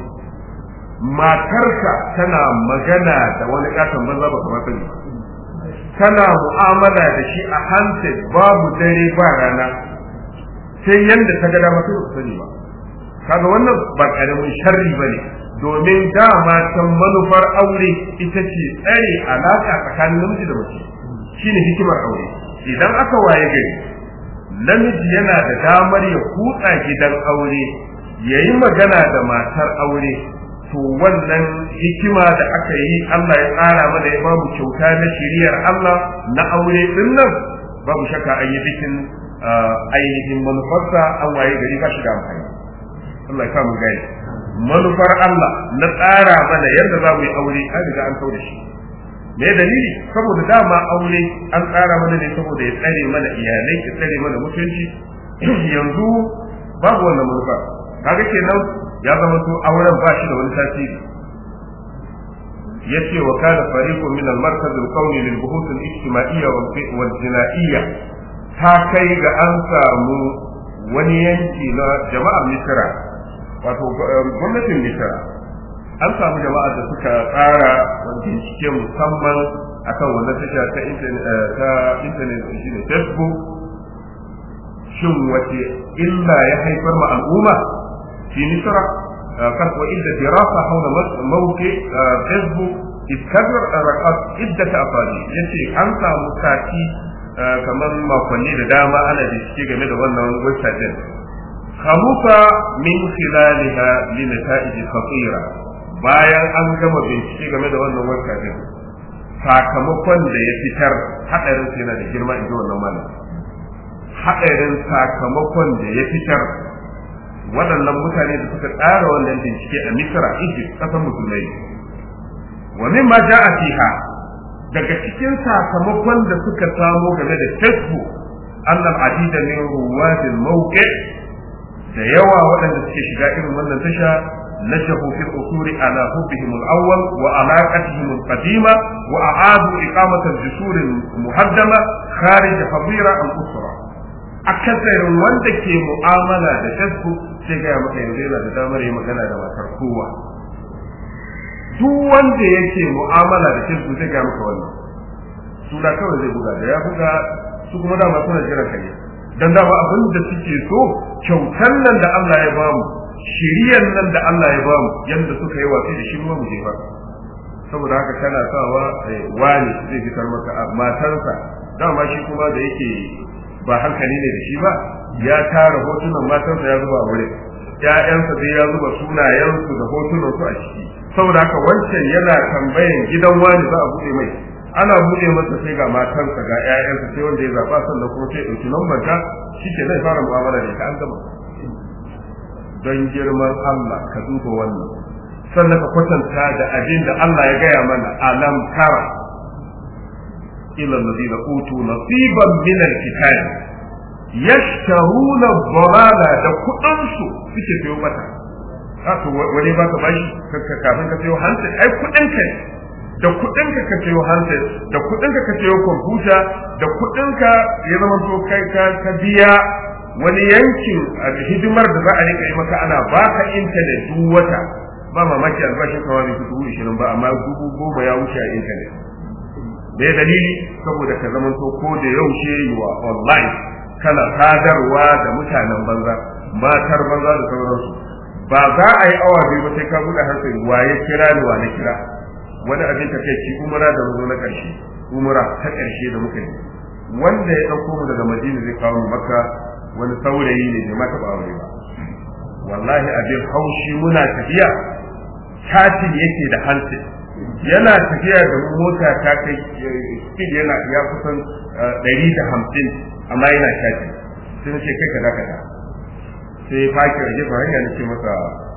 Matarka tana magana da wani katon banza ba kamar sani, tana mu'amala da shi a handset babu dare ba rana, sai yanda ta ga dama sai ba sani ba. Kaga wannan ba karamin sharri bane, domin dama can manufar aure ita ce tsare alaka tsakanin namiji da mace, shine hikimar aure. Idan aka waye gari namiji yana da damar ya kutsa gidan aure yayi magana da matar aure, to wannan hikima da aka yi Allah ya tsara mana ya babu kyauta na shiriyar Allah na aure din nan, babu shakka an yi bikin ainihin manufarsa an waye gari ba shi da amfani. Allah ya samu gani manufar Allah na tsara mana yadda za mu yi aure an riga an kauda shi. Me dalili? Saboda dama aure an tsara mana ne saboda ya tsare mana iyalai, ya tsare mana mutunci. Yanzu babu wannan manufa, kaga kenan ya zama to auren ba shi da wani tasiri. Yace wa kana fariqun min al-markaz al-qawmi lil buhuth al-ijtima'iyya wal jina'iyya, ta kai ga an samu wani yanki na jama'ar Misra, wato gwamnatin Misra, an samu jama'a da suka tsara wani bincike musamman akan wannan tasha ta internet shine Facebook. Shin wace illa ya haifar ma al'umma في مصر قد وإذا دراسة حول موقع فيسبوك استكبر رقص عدة أفراد. يتي أنت مستاكي كمان ما كوني داما أنا بشكي جميل وانا ويبسايت خلوصة من خلالها لنتائج خطيرة. bayan an gama bincike game da wannan website, sakamakon da ya fitar hadarin sai yana da girma in ji wannan malam. Hadarin sakamakon da ya fitar, waɗannan mutane da suka tsara wannan bincike a Misra, Egypt, ƙasar musulmai. Wa mimma ja'a fiha, daga cikin sakamakon da suka samo game da Facebook, annal adida min ruwadil mawqi', da yawa waɗanda suke shiga irin wannan tasha نشأوا في الأصول على حبهم الأول وعلاقتهم القديمة وأعادوا إقامة الجسور المهدمة خارج حظيرة الأسرة. أكثر wanda ke mu'amala da Facebook sai ga maka yanzu yana da damar yi magana da matar kowa. Duk wanda yake mu'amala da Facebook sai ga maka wannan. Suna kawai zai buga da ya buga su kuma dama suna jiran kai. Dan dama abin da suke so kyautan nan da Allah ya bamu, shiriyan nan da Allah ya bamu, yanda suka yi watsi da shi mu jefa. Saboda haka kana sawa wani zai fitar maka matarsa, dama shi kuma da yake ba hankali ne da shi ba, ya tara hotunan matarsa ya zuba wurin, ƴaƴansa dai ya zuba sunayensu da hotunan su a ciki. Saboda haka wancan yana tambayan gidan wani za a buɗe mai, ana buɗe masa sai ga matarsa ga ƴaƴansa sai wanda ya zaba sannan kuma sai ɗauki lambar ta shike zai fara mu'amala da ita an gama. Don girman Allah ka duba wannan, sannan ka kwatanta da abin da Allah ya gaya mana alam tara ila alladhina utu nasiban min alkitab yashtaruna dhalala da kudin su suke sayo mata. Haka wani baka bashi kafin ka sayo hansa ai kudin ka da kudin ka sayo hansa da kudin ka sayo computer da kudin ka ya zama to kai ka biya wani yankin hidimar da za a rika yi maka ana baka internet duk wata. Ba mamaki albashin kawa bai fi 20,000 ba amma 10,000 ya wuce a internet. Me dalili? Saboda ka zama to ko da yaushe yiwa online kana sadarwa da mutanen banza, matar banza da sauransu. Ba za a yi awa biyu ba sai ka buɗe hankali waye kira ni wa na kira. Wani abin ta kai ci umra da zo na ƙarshe, umra ta ƙarshe da muka yi. Wanda ya ɗauko mu daga Madina zai kawo mu Makka, wani saurayi ne bai mata aure ba. Wallahi abin haushi muna tafiya katin yake da hanci, yana tafiya da mota ta kai speed yana ya kusan 150 amma yana katin. Sai na ce kai ka dakata. Sai faki a gefen hanya na ce masa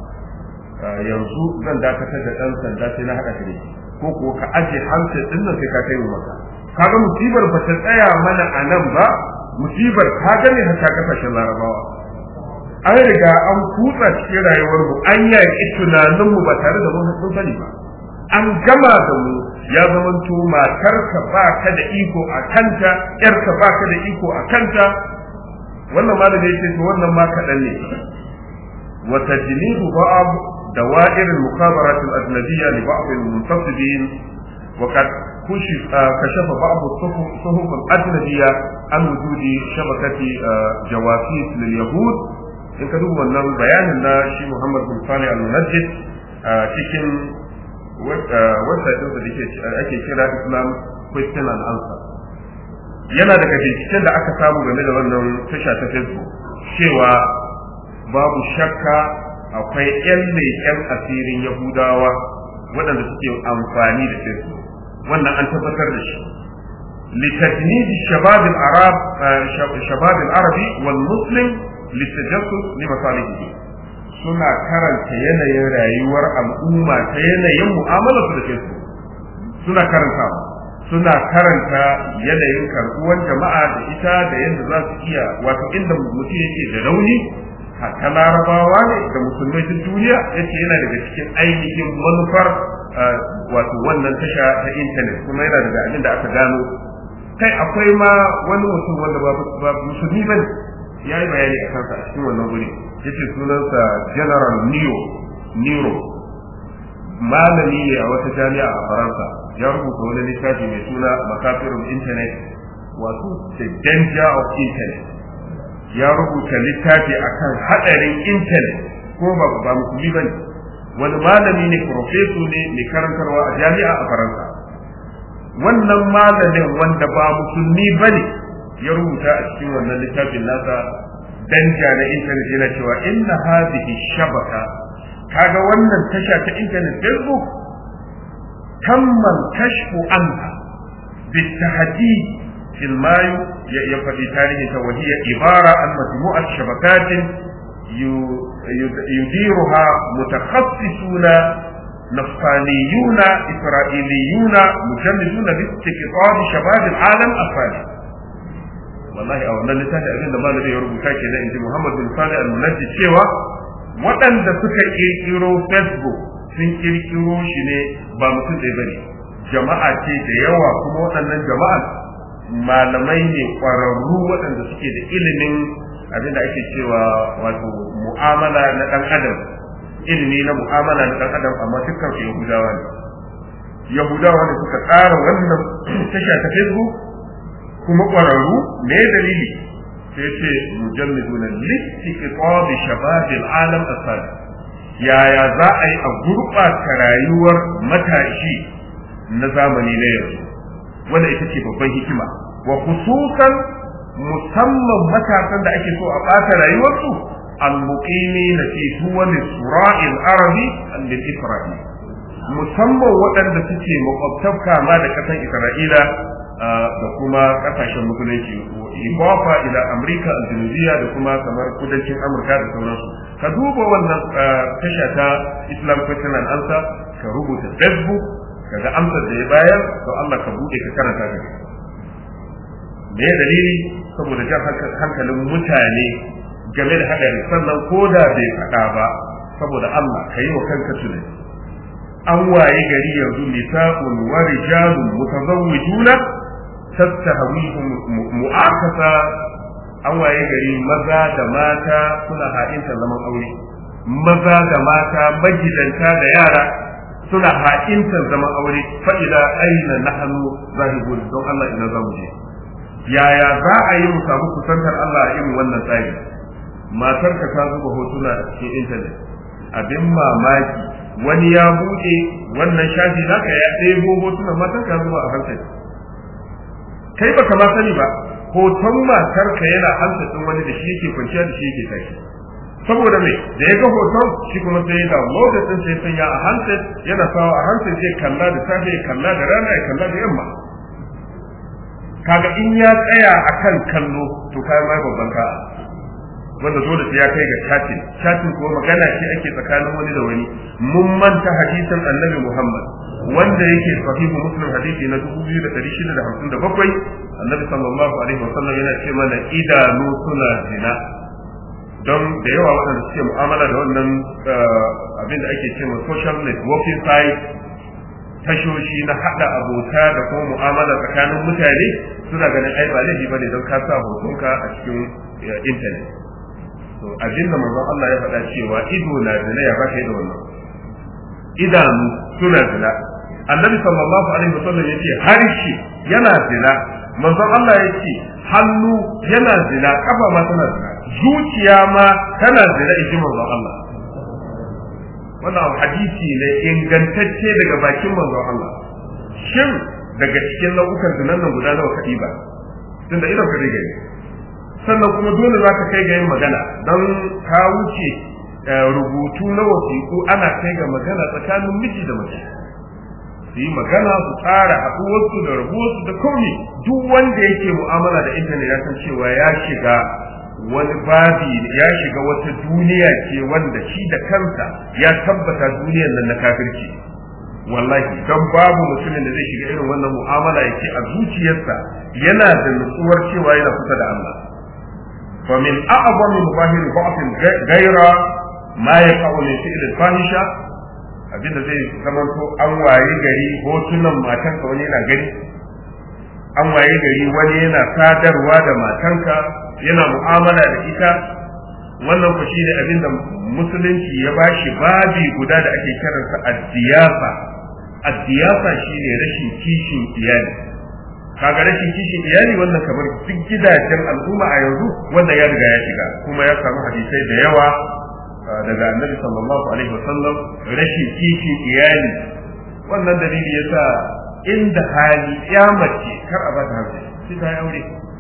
yanzu zan dakatar da ɗan sanda sai na haɗa ka da shi, ko kuwa ka aje hanci ɗin nan sai ka kai mu maka. Kaga musibar ba ta tsaya mana a nan ba, musibar ta gane ta kasashen Larabawa. An riga an kutsa cikin rayuwar mu, an yaƙi tunanin mu ba tare da mun sani ba. An gama da mu, ya zamanto matarka ba ka da iko a kanta, ƴarka ba ka da iko a kanta. Wannan malami yake to wannan ma kaɗan ne. Wa tajnibu ba'd dawa'ir al-mukhabarat al-ajnabiyya li ba'd al-muntasibin wa qad كشف بعض الصحف الأجنبية عن وجود شبكة جواسيس لليهود. إن كانوا من بيان شي محمد بن صالح المنجد cikin website da ake kira Islam Question and Answer. Yana daga binciken da aka samu game da wannan tasha ta Facebook cewa babu shakka akwai 'yan leƙen asirin Yahudawa waɗanda suke amfani da Facebook. wannan an tabbatar da shi litajnid shabab al-arab shabab al-arabi wal muslim litajassus li masalihi. Suna karanta yanayin rayuwar al'umma ta yanayin mu'amalar su da su, suna karanta yanayin karbuwar jama'a da ita da yadda za su iya wato inda mutum yake da rauni hatta larabawa ne da musulmai duk duniya yace yana daga cikin ainihin manufar wato wannan tasha ta intanet, kuma yana daga abin da aka gano. Kai akwai ma wani mutum wanda ba musulmi bane ya yi bayani a kansa a cikin wannan wuri, yace sunansa General Nero, malami ne a wata jami'a a Faransa. Ya rubuta wani littafi mai suna Makafirul Internet, wato The Danger of Internet. Ya rubuta littafi akan hadarin internet, ko ba musulmi bane, wani malami ne, professor ne mai karantarwa a jami'a a Faransa. Wannan malamin wanda ba musulmi bane ya rubuta a cikin wannan littafin nasa danja na internet, yana cewa inna hadhihi shabaka, kaga wannan tasha ta internet Facebook, tammal kashfu anha bitahdid fil mayu ya faɗi tarihin ta, wahiya ibara an majmu'at shabakatin yudiruha mutakhassisuna nafsaniyuna isra'iliyuna mujalliduna bi istiqrar shabab al-alam afali. Wallahi a wannan littafi abin da malami ya rubuta kenan inji Muhammad bin Salih al-Munajjid cewa waɗanda suka kirkiro Facebook sun kirkiro shi ne ba mutum ɗaya bane, jama'a ce da yawa, kuma waɗannan jama'a malamai ne ƙwararru waɗanda suke da ilimin abin da ake cewa wato mu'amala na ɗan adam, ilimi na mu'amala na ɗan adam, amma dukkan su Yahudawa ne suka tsara wannan tasha ta Facebook, kuma ƙwararru ne dalili sai ce mujalliduna listiqtab shabab al-alam as-salih, yaya za a yi a gurɓata rayuwar matashi na zamani na yanzu, wanda ita ce babban hikima, wa khususan musamman matasan da ake so a ɓata rayuwarsu al-muqimina fi duwal sura'il arabi al-isra'ili, musamman waɗanda suke makwabtaka ma da ƙasar Isra'ila da kuma ƙasashen musulunci, ibafa ila Amurka al-Janubiya da kuma kamar kudancin Amurka da sauransu. Ka duba wannan tasha ta Islam Question and Answer, ka rubuta Facebook, kaga amsar da ya bayar, to Allah ka buɗe ka karanta ka. Me dalili? Saboda jan hankalin mutane game da haɗari, sannan ko da bai faɗa ba, saboda Allah ka yi wa kanka tunani. An waye gari yanzu nisa'un wa rijalun mutazawwijuna tattahawihum mu'akasa, an waye gari maza da mata suna ha'inta zaman aure, maza da mata magidanta da yara suna ha'inta zaman aure. fa ila aina nahnu zahibun, don Allah ina zamu je? Yaya za a yi mu samu kusantar Allah a irin wannan tsari? Matarka ta zuba hotuna a cikin intanet, abin mamaki wani ya buɗe wannan shafi naka ya ɗebo hotunan matarka zuwa a hankali, kai baka ma sani ba hoton matarka yana hankalin wani da shi yake kwanciya da shi yake tashi. Saboda me? Da ya ga hoton shi kuma sai ya download din, sai sanya a handset, yana sawa a handset, sai kalla da safe, ya kalla da rana, ya kalla da yamma. Kaga in ya tsaya akan kallo to kai mai babban ka, wanda dole sai ya kai ga chatting ko magana ce ake tsakanin wani da wani. Mun manta hadisin Annabi Muhammad wanda yake sahihu Muslim hadisi na 2657, Annabi sallallahu alaihi wasallam yana ce mana idanu suna zina. Don da yawa waɗanda suke mu'amala da wannan abin da ake cewa social networking site, tashoshi na hada abota da kuma mu'amala tsakanin mutane, suna ganin ai ba laifi bane don ka sa hotonka a cikin internet. to abin da manzon Allah ya faɗa cewa ido na zina, ya baka da wannan idanu suna zina. Annabi sallallahu alaihi wasallam yace harshe yana zina, manzon Allah yace hannu yana zina, kafa ma tana zina, zuciya ma tana zina, inji manzon Allah. Wannan hadisi ne ingantacce daga bakin manzon Allah. Shin daga cikin nau'ukan zinan nan guda nawa kadi ba? Tunda idan ka gani, sannan kuma dole za ka kai ga yin magana, don ka wuce rubutu na wasiƙu, ana kai ga magana tsakanin miji da mace, su yi magana, su tsara haɗuwarsu da rabuwarsu da komai. Duk wanda yake mu'amala da intanet ya san cewa ya shiga wani babi, ya shiga wata duniya ce wanda shi da kansa ya tabbata duniyar nan na kafirci. Wallahi, don babu mutumin da zai shiga irin wannan mu'amala yake a zuciyarsa yana da nutsuwar cewa yana kusa da Allah. fa min a'zami mubahir ba'd ghayra ma yaqa'u min fi'l al-fahisha, abinda zai zamanto an waye gari hotunan matanka wani yana gani, an waye gari wani yana sadarwa da matanka, yana mu'amala da ita. Wannan ku shine abinda musulunci ya bashi babi guda da ake kiransa ad-diyafa. Ad-diyafa shine rashin kishin iyali. Kaga rashin kishin iyali wannan kamar duk gidajen al'umma a yanzu wanda ya riga ya shiga, kuma ya samu hadisai da yawa daga Annabi sallallahu alaihi wasallam. Rashin kishin iyali wannan dalili yasa inda hali ya mace kar a bata hankali, sai ta yi aure,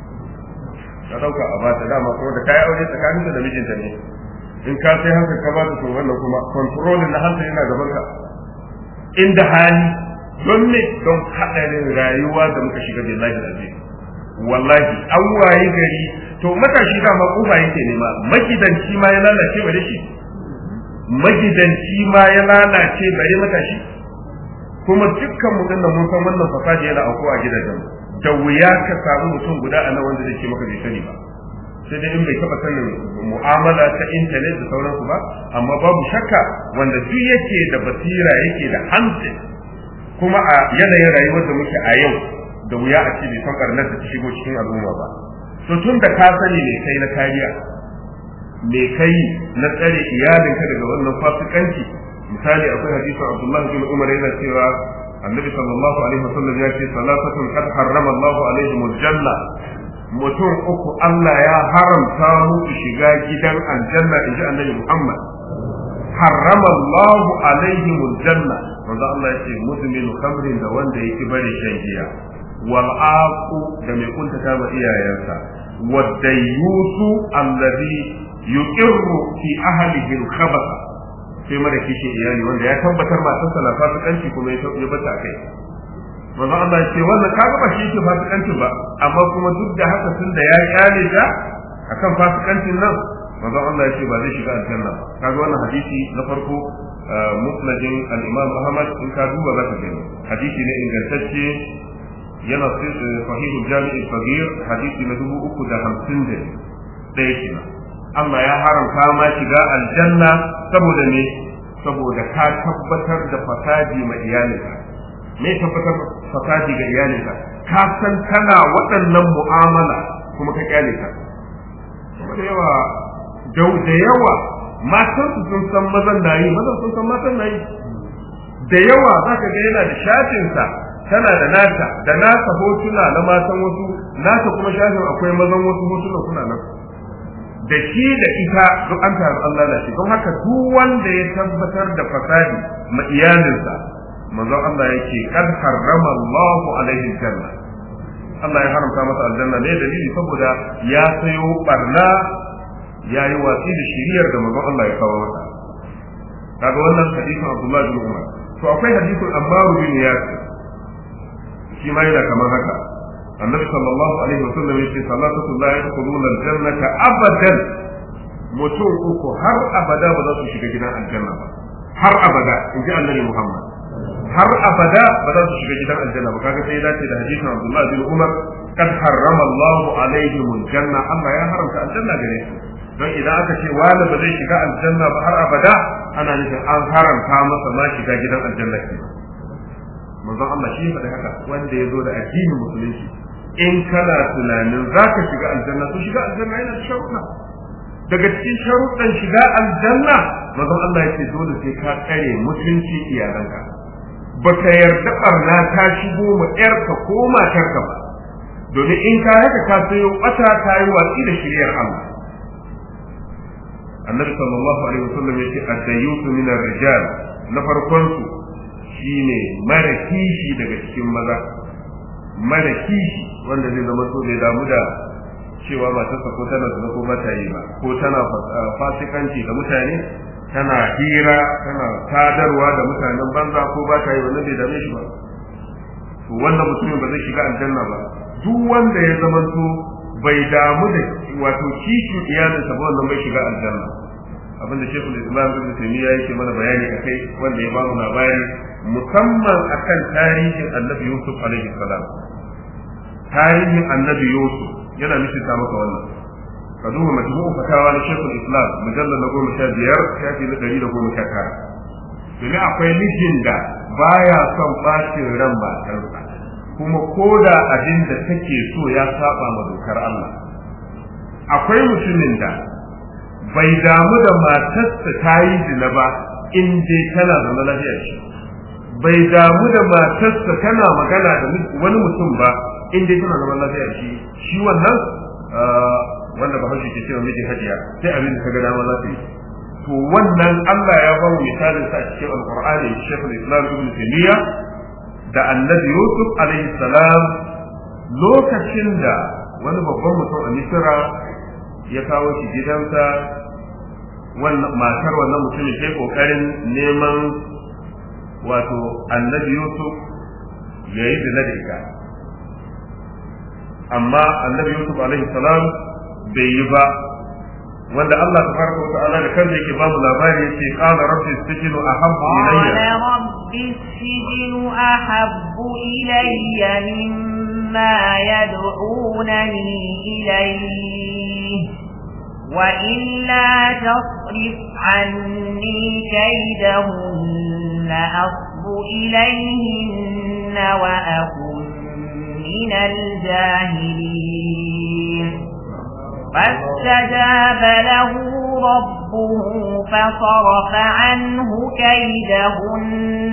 ka dauka a bata dama, ko da kai aure tsakaninka da mijinta ne, in ka sai hankali ka bata, to wannan kuma controlling na hankali yana gaban ka. Inda hali, don ne don haɗarin rayuwa da muka shiga billahi azim. Wallahi an waye gari, to matashi dama kofa yake nema, magidanci ma ya lalace bare shi, magidanci ma ya lalace bare matashi. Kuma dukkan mu dinnan mun san wannan fasadi yana auku a gidajen, da wuya ka samu mutum guda a nan wanda zai ce maka bai sani ba. sai dai in bai taba sanin mu'amala ta intanet da sauransu ba, amma babu shakka wanda duk yake da basira yake da hanci kuma a yanayin rayuwar da muke a yau da wuya a ce bai san barnar da ta shigo cikin al'umma ba. To tun da ka sani me kai na kariya, me kai na tsare iyalinka daga wannan fasikanci. Misali akwai hadisin Abdullah bin Umar yana cewa Annabi sallallahu alaihi wasallam ya ce salatatun qad harrama Allahu alaihim aljanna, mutum uku Allah ya haramta musu shiga gidan aljanna inji Annabi Muhammad. Harrama Allahu alaihim aljanna, wanda Allah ya ce mudminu khamrin da wanda yake bari shan giya, wal aqu da mai kuntata ma iyayensa, wad dayyusu alladhi yuqirru fi ahlihi al-khabath, sai mara kishin iyali wanda ya tabbatar matarsa na fasikanci kuma ya bata kai. Manzo Allah ya ce wannan kaga ba shi yake fasikancin ba, amma kuma duk da haka tun da ya kyale ta akan fasikancin nan, manzo Allah ya ce ba zai shiga aljanna ba. Kaga wannan hadisi na farko musnadin al-Imam Ahmad in ka duba zaka gani hadisi ne ingantacce, yana sahihul Jami' al-Saghir hadisi na 351 kenan. Allah ya haramta ma shiga aljanna saboda ne, saboda ka tabbatar da fasadi ma iyalinka. Me tabbatar fasadi ga iyalinka? Ka san kana waɗannan mu'amala kuma ka kyale ka. Da yawa matan su sun san mazan na yi, mazan sun san matan na yi. Da yawa zaka ga yana da shafinsa, tana da nasa hotuna na matan wasu, nasa kuma shafin akwai mazan wasu hotuna suna nan. Da shi da ita duk an taru Allah da shi, don haka duk wanda ya tabbatar da fasadi ma iyalinsa, manzon Allah yake kad harrama Allahu alaihi janna, Allah ya haramta masa aljanna ne dalili saboda ya sayo barna, ya yi watsi da shiriyar da manzon Allah ya kawo masa. Kaga wannan hadisin Abdullah bin Umar. To akwai hadisin Ammar bin Yasir, shi ma yana kamar haka. Annabi sallallahu alaihi wasallam yace salatu la yadkhuluna aljannata abadan, mutum uku har abada ba za su shiga gidan aljanna ba, har abada inji Annabi Muhammad, har abada ba za su shiga gidan aljanna ba. Kaga sai dace da hadisin Abdullah bin Umar, kad harrama Allahu alaihim aljanna, Allah ya haramta aljanna gare su. Don idan aka ce wani ba zai shiga aljanna ba har abada, ana nufin an haramta masa ma shiga gidan aljanna ke. Manzon Allah shi faɗa haka, wanda ya zo da addinin musulunci. In kana tunanin za ka shiga aljanna, to shiga aljanna yana da sharuɗa. Daga cikin sharuɗan shiga aljanna, manzon Allah ya ce dole sai ka tsare mutunci iyalanka. Baka yarda barna ta shigo ma ƴarka ko matarka ba, domin in ka haka ka sayo ɓata ta yi watsi da shiriyar Allah. Annabi sallallahu alaihi wasallam yace ad-dayyutu min ar-rijal, na farkon su shine mara kishi daga cikin maza, mara kishi wanda zai zama so bai damu da cewa matarsa ko tana zina ko bata yi ba, ko tana fasikanci da mutane, tana hira, tana sadarwa da mutanen banza ko bata yi, wannan bai dame shi ba. To wannan mutumin ba zai shiga aljanna ba. Duk wanda ya zama so bai damu da wato kishin iyalinsa ba, wannan bai shiga aljanna. Abinda Sheikhul Islam Ibn Taymiyyah yake mana bayani akai, wanda ya bamu labari musamman akan tarihin Annabi Yusuf alaihi salam. Tarihin Annabi Yusuf yana nufin maka wannan. Ka duba majmu'u fatawa na Sheikhul Islam mujallal na 15 shafi na 119. Domin akwai mijin da baya son bacin ran matarsa, kuma koda abin da take so ya saba ma dokar Allah. Akwai mutumin da bai damu da matarsa ta yi zina ba in dai tana zama lafiya shi, bai damu da matarsa tana magana da wani mutum ba in dai tana zama lafiya shi wannan wanda ba haushi ke cewa miji hajiya sai abin da kaga dama za ta yi. To wannan Allah ya ba mu misalin sa cikin Alqur'ani, Sheikhul Islam Ibn Taymiyyah da Annabi Yusuf alaihi salam, lokacin da wani babban mutum a Misra ya kawo shi gidansa, wannan matar wannan mutumin sai kokarin neman wato Annabi Yusuf ya yi zina da ita, amma Annabi Yusuf alaihi salam bai yi ba, wanda Allah tabaraka wa ta'ala da kansa yake bamu labari yace qala rabbi sijnu ahabbu ilayya, qala rabbi sijnu ahabbu ilayya mimma yad'unani ilayhi وإلا تصرف عني كيدهن أصب إليهن وأكن من الجاهلين فاستجاب له ربه فصرف عنه كيدهن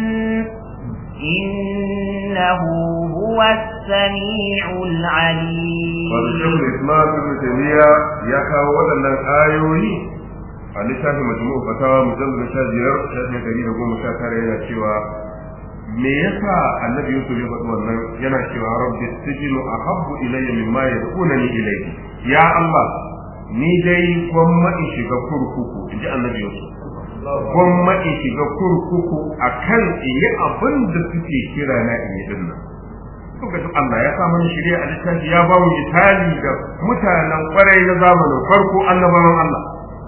إنه هو السميع العليم. والشيخ الإسلام ابن تيمية يكاو ودنا آيوي لشاف مجموع فتاوى مجلد شاذير شاذ دليل قوم شاكر yana cewa me yasa annabi Yusuf ya faɗi wannan yana cewa rabbi sijinu ahabbu ilayya mimma yad'unani ilayhi ya Allah ni dai gwamma in shiga kurkuku inji annabi Yusuf gwamma in shiga kurkuku akan in yi abin da suke kira na in yi dinnan kuka duk Allah ya sa mana shirya a littafi ya ba mu misali da mutanen kwarai na zamanin farko annabawan Allah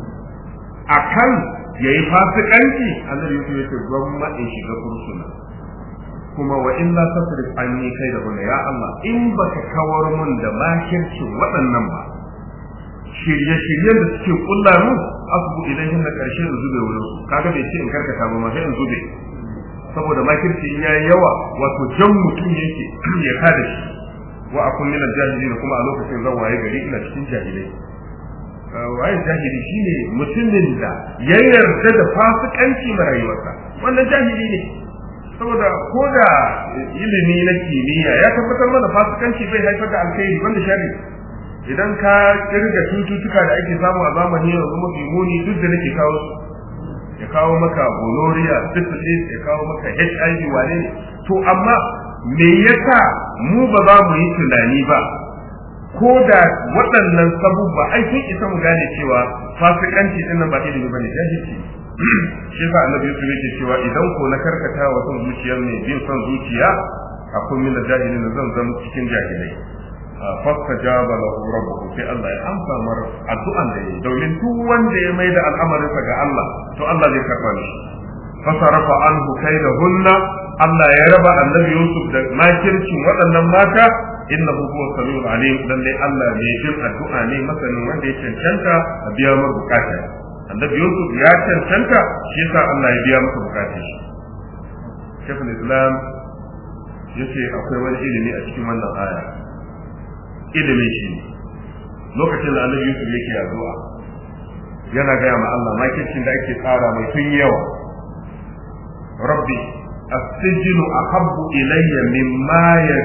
akan yayi fasikanci annabi Yusuf ya ce gwamma in shiga kursuna kuma wa illa tasrif anni kai da wannan ya Allah in baka kawar mun da makircin waɗannan ba shirye-shiryen da suke kulla mu asbu ilayhin da karshe da zube wurin su kaga bai ce in karkata ba ma sai in zube saboda makirci in yayi yawa wato jan mutum yake ya kada shi wa akun min al-jahilin kuma a lokacin zan waye gari ina cikin jahilai waye jahili shine mutumin da ya yarda da fasikanci ma rayuwarsa wannan jahili ne saboda ko da ilimi na kimiyya ya tabbatar mana fasikanci bai haifar da alkhairi wanda sharri idan ka kirga cututtuka da ake samu a zamani yanzu mafi muni duk da nake kawo su ya kawo maka gonorrhea syphilis ya kawo maka HIV wane ne to amma me yasa mu ba za mu yi tunani ba ko da waɗannan sabubba ai sun isa mu gane cewa fasikanci din nan ba ilimi bane jahilci shi yasa annabi Yusuf yake cewa idan ko na karkata wa son zuciyar ne bin son zuciya akwai min jahilin zan zama cikin jahilai fastajaba lahu rabbuhu sai Allah ya amsa mar addu'an da yayi domin duk wanda ya maida al'amarin sa ga Allah to Allah zai karba shi fasarafa anhu kaidahunna Allah ya raba annabi Yusuf da makircin waɗannan mata innahu huwa samiul alim dan dai Allah ne jin addu'a ne masanin wanda ya cancanta a biya mar bukata annabi Yusuf ya cancanta shi yasa Allah ya biya masa bukatun shi Shaykhul Islam yace akwai wani ilimi a cikin wannan aya ilimin shi lokacin da annabi Yusuf yake addu'a yana gaya ma Allah makircin da ake tsara mai tun yawa rabbi as-sijnu ahabbu ilayya mimma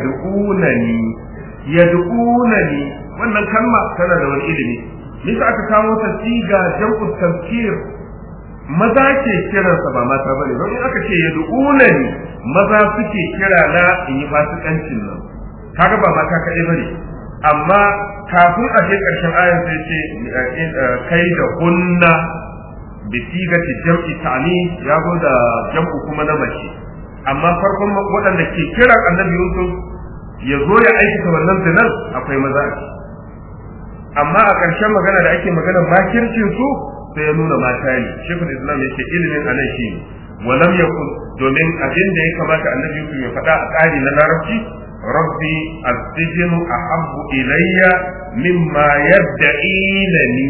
yad'unani wannan kalma tana da wani ilimi nisa aka kawo ta siga jam'u tafkir maza ke kiransa ba mata bane don in aka ce yad'unani maza suke kira na in yi fasikancin nan kaga ba mata kadai bane amma kafin a je karshen ayan sai ce kai da hunna bi sigati jam'i ta'lim ya go da jam'u kuma na mace amma farkon waɗanda ke kira annabi Yusuf ya zo ya aikata wannan zinar akwai maza amma a ƙarshen magana da ake magana makircin su sai ya nuna mata ne shekul islam yake ilimin anan shi walam yakun domin abin da ya kamata annabi Yusuf ya faɗa a ƙari na larabci rabbi as-sijnu ahabbu ilayya mimma yad'inani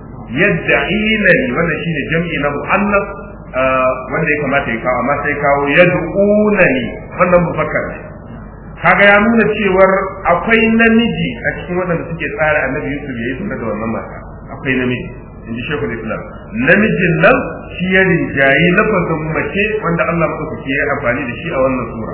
wannan shine jam'i na muannas wanda ya kamata ya kawo amma sai kawo yad'unani wannan mufakkar ne kaga ya nuna cewar akwai namiji a cikin waɗanda suke tsara annabi Yusuf yayi sunna da wannan mata akwai namiji inji Sheikhul Islam namijin nan shi ya rinjayi lafazin mace wanda Allah madaukaki ya amfani da shi a wannan sura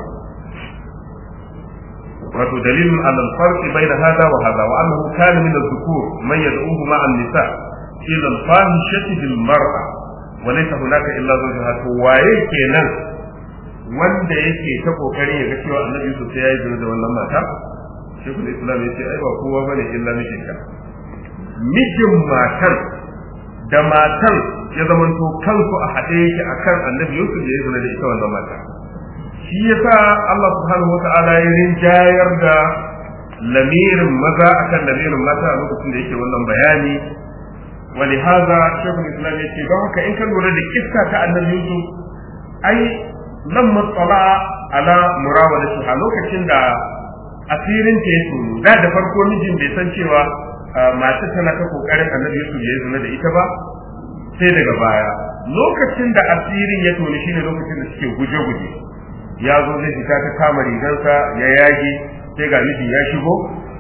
wato dalilun ala al-farq bayna hada wa hada wa annahu kana min adh-dhukur man yad'uhu ma'a an-nisa ila al-fahishati bil mar'a wa laysa hunaka illa zawjuha to waye kenan wanda yake ta kokarin ya ga cewa annabi Yusuf sai yayi zina da wannan mata Sheikhul Islam yace ai ba kowa bane illa mijinka mijin matar da matar ya zamanto kansu a haɗe yake akan annabi Yusuf ya yi zina da ita wannan mata shi yasa Allah subhanahu wata'ala ya rinjayar da lamirin maza akan lamirin mata a lokacin da yake wannan bayani ولهذا شيخ الإسلام يقول don haka in ka lura da kissa ta annabi Yusuf ai lamma tsala ala murawalatiha lokacin da asirin ta yato da farko mijin bai san cewa mata tana ta kokarin annabi Yusuf ya zina da ita ba sai daga baya lokacin da asirin ya toni shine lokacin da suke guje-guje ya zo zai fita ta kama rigarsa ya yage sai ga mijin ya shigo.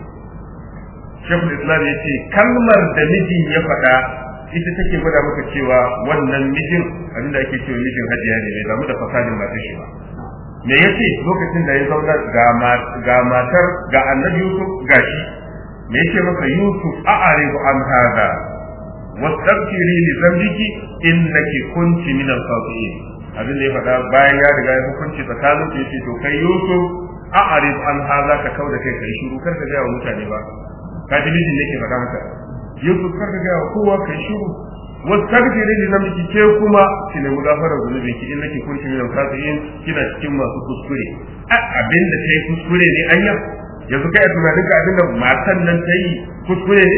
Shekul Islam ya ce kalmar da mijin ya faɗa ita take gwada maka cewa wannan mijin abinda ake cewa mijin hajiya ne bai damu da fasadin matar shi ba. Me yace lokacin da ya zauna ga matar ga annabi Yusuf gashi me yake maka Yusuf a'ridu an hada wastaghfiri li dhanbiki innaki kunti min al-khati'in. abin da ya faɗa bayan ya riga ya hukunci tsakanin su yace to kai Yusuf a'ridu an hada ka kauda kai kai shiru kar ka ga wa mutane ba ka ji mijin ne ke faɗa haka Yusuf kar ka ga wa kowa kai shiru wastaghfiri li dhanbiki ke kuma kina mugafara zunubin ki innaki kunti min al-khati'in kina cikin masu kuskure abin da kai kuskure ne anya yanzu kai a tunanin ka abin da matan nan ta yi kuskure ne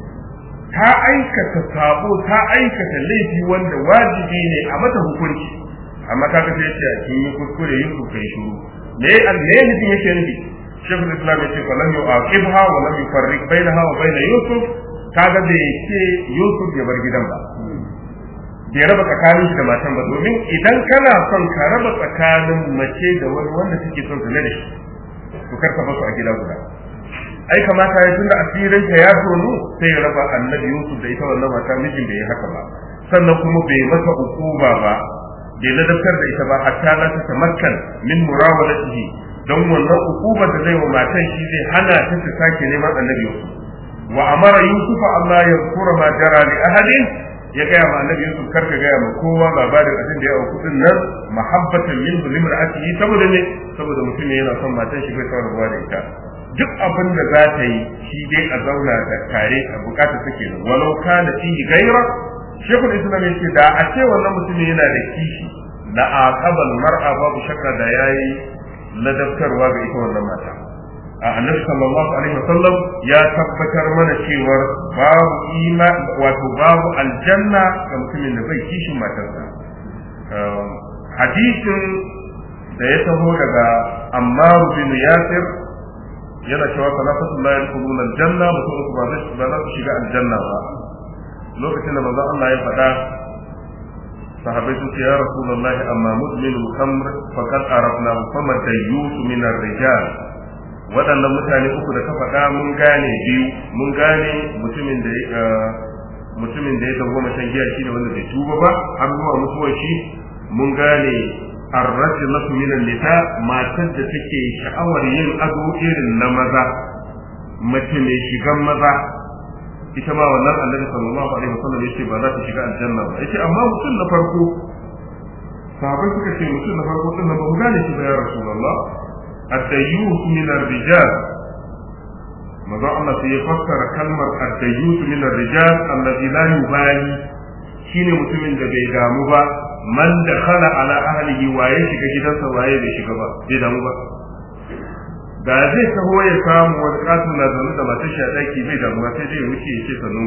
ta aikata sabo ta aikata laifi wanda wajibi ne a mata hukunci amma kaga sai ce kin yi kuskure Yusuf kai shiru me ne yake nufi Sheikhul Islam ya ce falam yu'aqibha wa lam yufarriq bainaha wa bain Yusuf kaga da yake Yusuf ya bar gidan ba bai raba tsakanin shi da matan ba domin idan kana son ka raba tsakanin mace da wani wanda suke son zina da shi to kar ka basu a gida guda ai kamata ya tunda asirin ta ya tonu sai ya raba annabi Yusuf da ita wannan mata mijin da ya haka ba sannan kuma bai masa hukuma ba bai ladabtar da ita ba hatta la ta tamakkan min murawalatihi don wannan hukuma da zai wa matan shi zai hana ta ta sake neman annabi Yusuf wa amara Yusuf Allah ya zkura ma jara li ahadin ya gaya ma annabi Yusuf karka gaya ma kowa labarin abin da ya auku din nan mahabbatan min limra'atihi saboda ne saboda mutum yana son matan shi bai tsara ruwa da ita duk abin da za ta yi shi dai a zauna da tare a bukata take nan walau kana fihi gaira Sheikhul Islam yace da a ce wannan mutumin yana da kishi la aqabal mar'a babu shakka da yayi ladabtarwa ga ita wannan mata annabi sallallahu alaihi wasallam ya tabbatar mana cewa babu iman wato babu aljanna ga mutumin da bai kishin matarsa hadisin da ya taho daga Ammar bin Yasir yana cewa salatu la yadkhuluna aljanna mutum ba za su shiga aljanna ba lokacin da manzon Allah ya faɗa sahabbai sun ce ya rasulullahi amma mudminul khamr faqad arafna fama tayyus min ar-rijal waɗannan mutane uku da ka faɗa mun gane biyu mun gane mutumin da ya dawwama shan giya shi ne wanda bai tuba ba har zuwa mutuwar shi mun gane ar-rajulatu min an-nisa matar da take sha'awar yin ado irin na maza mace mai shigan maza ita ma wannan annabi sallallahu alaihi wasallam yace ba za ta shiga aljanna ba yace amma mutum na farko sahabbai suka ce mutum na farko din ba mu gane shi ba ya rasulullah الديوث من الرجال ماذا الله سيفسر كلمة الديوث من الرجال الذي لا يبالي شين mutumin da bai damu ba man dakhala ala ahlihi waye shiga gidansa waye bai shiga ba bai damu ba da zai taho ya samu wani kasu na zaune da matar shi a daki bai damu ba sai dai wuce ya ce sannu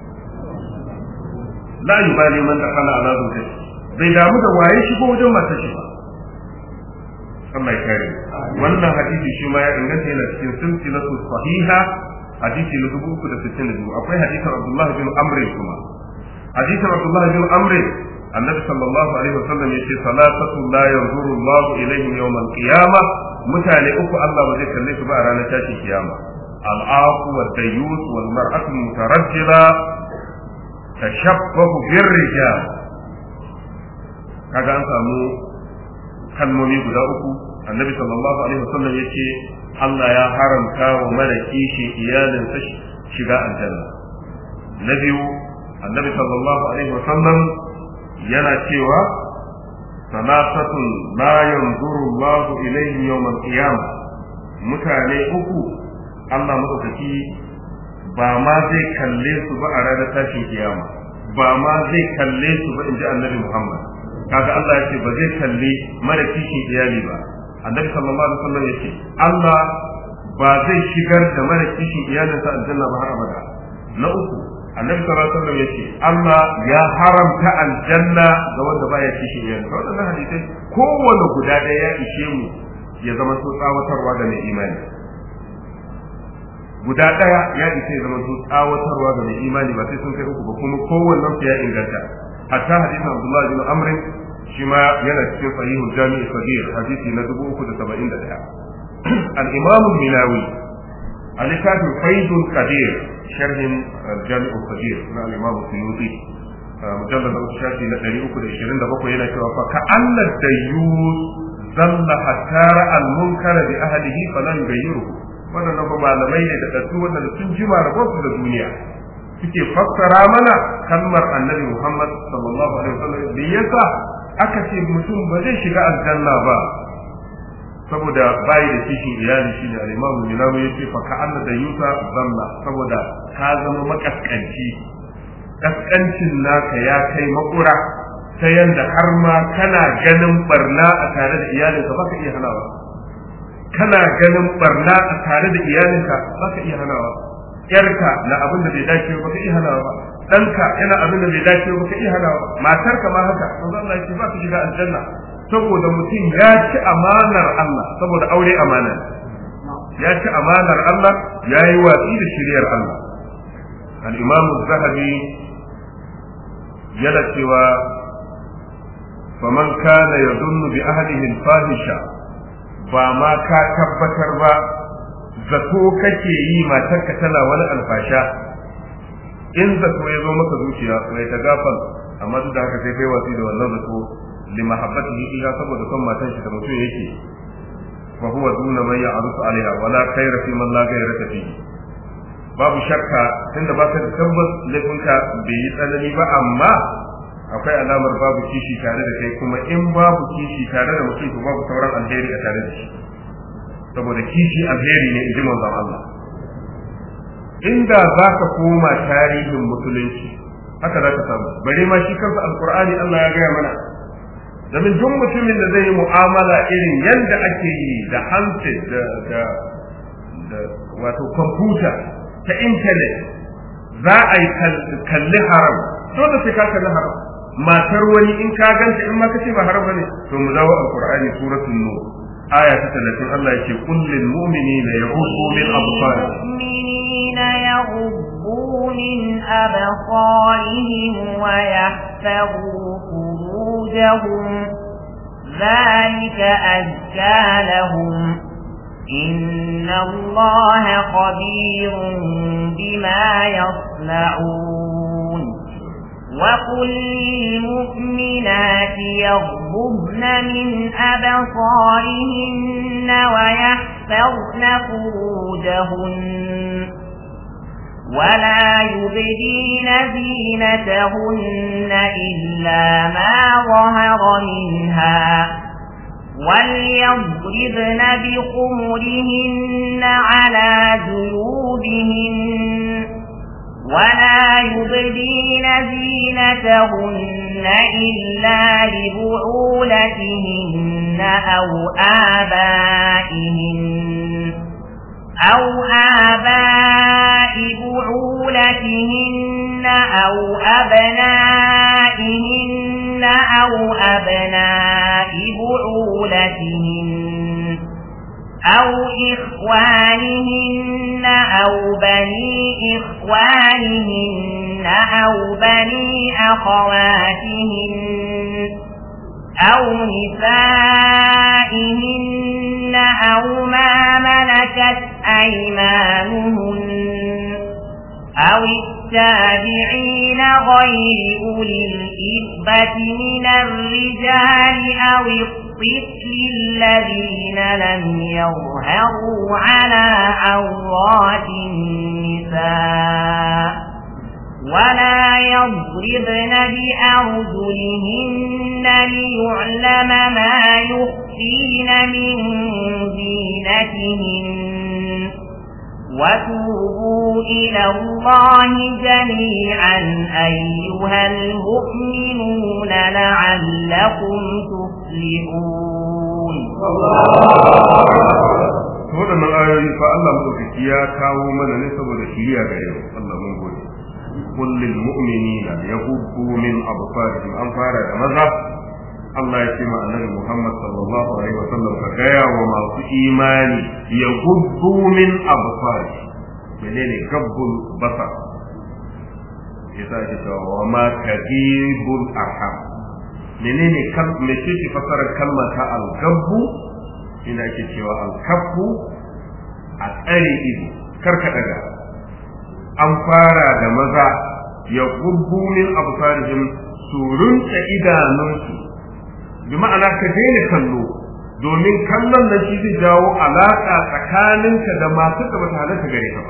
la yubali man dakhala ala zawjati bai damu da waye shigo wajen matar shi ba Allah ya kare wannan hadisi shi ma ya inganta yana cikin silsilatu sahiha hadisi na 362 akwai hadisin Abdullah bin Amr kuma hadisin Abdullah bin Amr annabi sallallahu alaihi wasallam yace salatu la yanzuru Allah ilayhim yawm al-qiyamah mutane uku Allah ba zai kalle su ba a ranar tashin kiyama al-aqu wa dayyus wal mar'atu mutarajjila tashabbahu bir-rijal kaga an samu kalmomi guda uku annabi sallallahu alaihi wasallam yace Allah ya haramta wa mara kishi iyalinsa shiga aljanna na biyu annabi sallallahu alaihi wasallam yana cewa salasatun la yanzuru Allah ilayhim yawm al-qiyamah mutane uku Allah madaukaki ba ma zai kalle su ba a ranar tashin kiyama ba ma zai kalle su ba inji annabi Muhammad kaga Allah yake ba zai kalli mara kishin iyali ba annabi sallallahu alaihi wasallam yake Allah ba zai shigar da mara kishin iyalinsa aljanna ba har abada na uku annabi sallallahu alaihi wasallam yake Allah ya haramta aljanna ga wanda baya kishin iyalinsa wannan hadisi kowanne guda ɗaya ya ishe mu ya zama so tsawatarwa da mai imani guda daya ya isa ya zama tsawatarwa ga mai imani ba sai sun kai uku ba, kuma kowannen su ya inganta. hatta hadisin Abdullah bin Amr shi ma yana cikin sahihul Jami' Saghir hadisi na 371. al-Imam al-Minawi al-Kafir Faidul Qadir sharhin al-Jami' al-Saghir na al-Imam Suyuti mujallad al-shafi na 327 yana cewa fa ka'anna dayyus zalla hatta al-munkara bi ahlihi falan yughayyiru. wannan ba malamai ne da dasu wanda sun jima da wasu da duniya suke fassara mana kalmar annabi Muhammad sallallahu alaihi wasallam da yasa aka ce mutum ba zai shiga aljanna ba saboda bai da kishin iyali. shi ne al-Imam Minawi yace fa ka'anna dayyusa zalla, saboda ka zama makaskanci, kaskancin naka ya kai makura ta yanda har ma kana ganin barna a tare da iyalinka baka iya hanawa, kana ganin barna a tare da iyalinka baka iya hanawa, yarka na abin da bai dace ba baka iya hanawa ba, danka yana abin da bai dace ba baka iya hanawa, matarka ma haka. manzo Allah yake ba ka shiga aljanna saboda mutum ya ci amanar Allah, saboda aure amana ya ci amanar Allah, ya yi watsi da shiriyar Allah. al-Imam az-Zahabi yana cewa faman kana yadunnu bi ahlihi al-fahisha, ba ma ka tabbatar ba zato kake yi matarka tana wani alfasha, in zato ya zo maka zuciya sai ta gafal, amma duk da haka sai kai wasi da wannan zato li mahabbatihi ila, saboda son matan shi da mutum yake, fa huwa duna man ya'rusu alaiha wala khayra fi man la ghayrata fihi. babu shakka tunda baka da tabbas laifinka bai yi tsanani ba, amma akwai alamar babu kishi tare da kai, kuma in babu kishi tare da mutum to babu sauran alheri a tare da shi, saboda kishi alheri ne inji manzon Allah. inda zaka koma tarihin musulunci haka zaka samu, bare ma shi kansa alqur'ani Allah ya gaya mana, domin duk mutumin da zai yi mu'amala irin yanda ake yi da handset da wato kwamfuta ta intanet, za a yi kalli haram, dole sai ka kalli haram. matar wani in ka ganta in ma kace ba haram bane, to mu dawo alqur'ani suratul nur aya ta 30 Allah yake qul lil mu'minina yaghuddu min absarihim wa yahfazu furujahum dhalika azka lahum inna Allaha khabirun bima yasna'un. وقل للمؤمنات يغضبن من أبصارهن ويحفظن فروجهن ولا يبدين زينتهن إلا ما ظهر منها وليضربن بخمرهن على جيوبهن ولا يبدين زينتهن إلا لبعولتهن أو آباء بعولتهن أو أبنائهن أو أبناء بعولتهن أو إخوانهن أو بني إخوانهن أو بني أخواتهن أو نسائهن أو ما ملكت أيمانهن أو التابعين غير أولي الإربة من الرجال أو الطفل الذين لم يظهروا على عورات النساء ولا يضربن بأرجلهن ليعلم ما يخفين من زينتهن وتوبوا إلى الله جميعا أيها المؤمنون لعلكم تفلحون. waɗannan ayoyi fa Allah madaukaki ya kawo mana ne saboda shiriya ga yau. Allah mun gode. Qul lil mu'minina yaghuddu min absarihim, an fara da maza. Allah ya ce ma annabi Muhammad sallallahu alaihi wasallam ka gaya wa masu imani yaghuddu min absarihim, menene gabbul basar yasa ake cewa wa ma kadibul arham menene mece ce fasarar kalma ta al-gabbu ina ake cewa al-kaffu a tsare ido karka daga an fara da maza ya gubbu min absarihim surunta idanunsu bi ma'ana ka daina kallo domin kallon nan shi zai jawo alaka tsakaninka da masu da bata halatta gare ka ba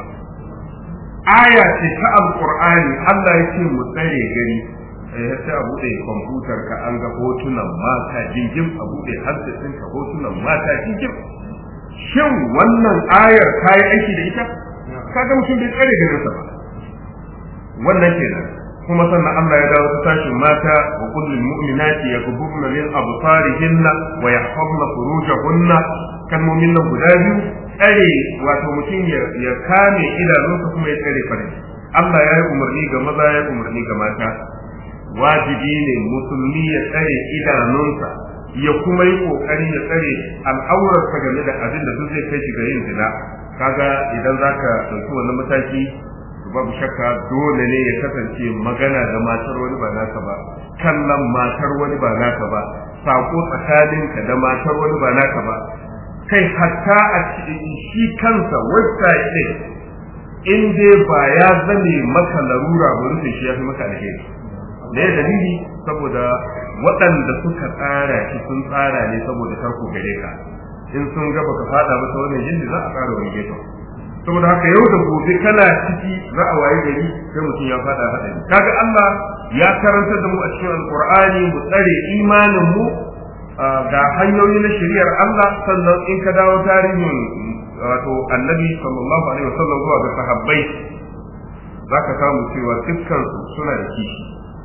aya ce ta alqur'ani Allah yake mu tsare gari sai a bude kwamfutar ka an ga hotunan mata jingim a bude handset ɗinka hotunan mata jingim shin wannan ayar kayi aiki da ita kaga mutum bai tsare garinsa ba wannan kenan kuma sannan Allah ya dawo ta tashin mata wa kullul mu'minati yaghudduna min absarihinna wa yahfazna furujahunna kalmomin nan guda biyu tsare wato mutum ya kame idanunsa kuma ya tsare farji Allah ya yi umarni ga maza ya yi umarni ga mata wajibi ne musulmi ya tsare idanunsa ya kuma yi kokari ya tsare al'aurarsa game da abin da duk zai kai shi ga yin zina kaga idan zaka dauki wannan mataki babu shakka dole ne ya kasance magana da matar wani ba naka ba kallon matar wani ba naka ba sako tsakaninka da matar wani ba naka ba kai hatta a shi kansa website ɗin in dai ba ya zame maka larura ba rufe shi ya fi maka alheri da ya dalili saboda waɗanda suka tsara shi sun tsara ne saboda tarko gare ka in sun ga baka fada masa wannan yindi za a tsara wani gefe saboda haka yau da gobe kana ciki za a waye gari sai mutum ya fada hadari kaga Allah ya karanta da mu a cikin alqur'ani mu tsare imanin mu ga hanyoyi na shari'ar Allah sannan in ka dawo tarihin wato annabi sallallahu alaihi wasallam zuwa ga sahabbai zaka samu cewa dukkan su suna da kishi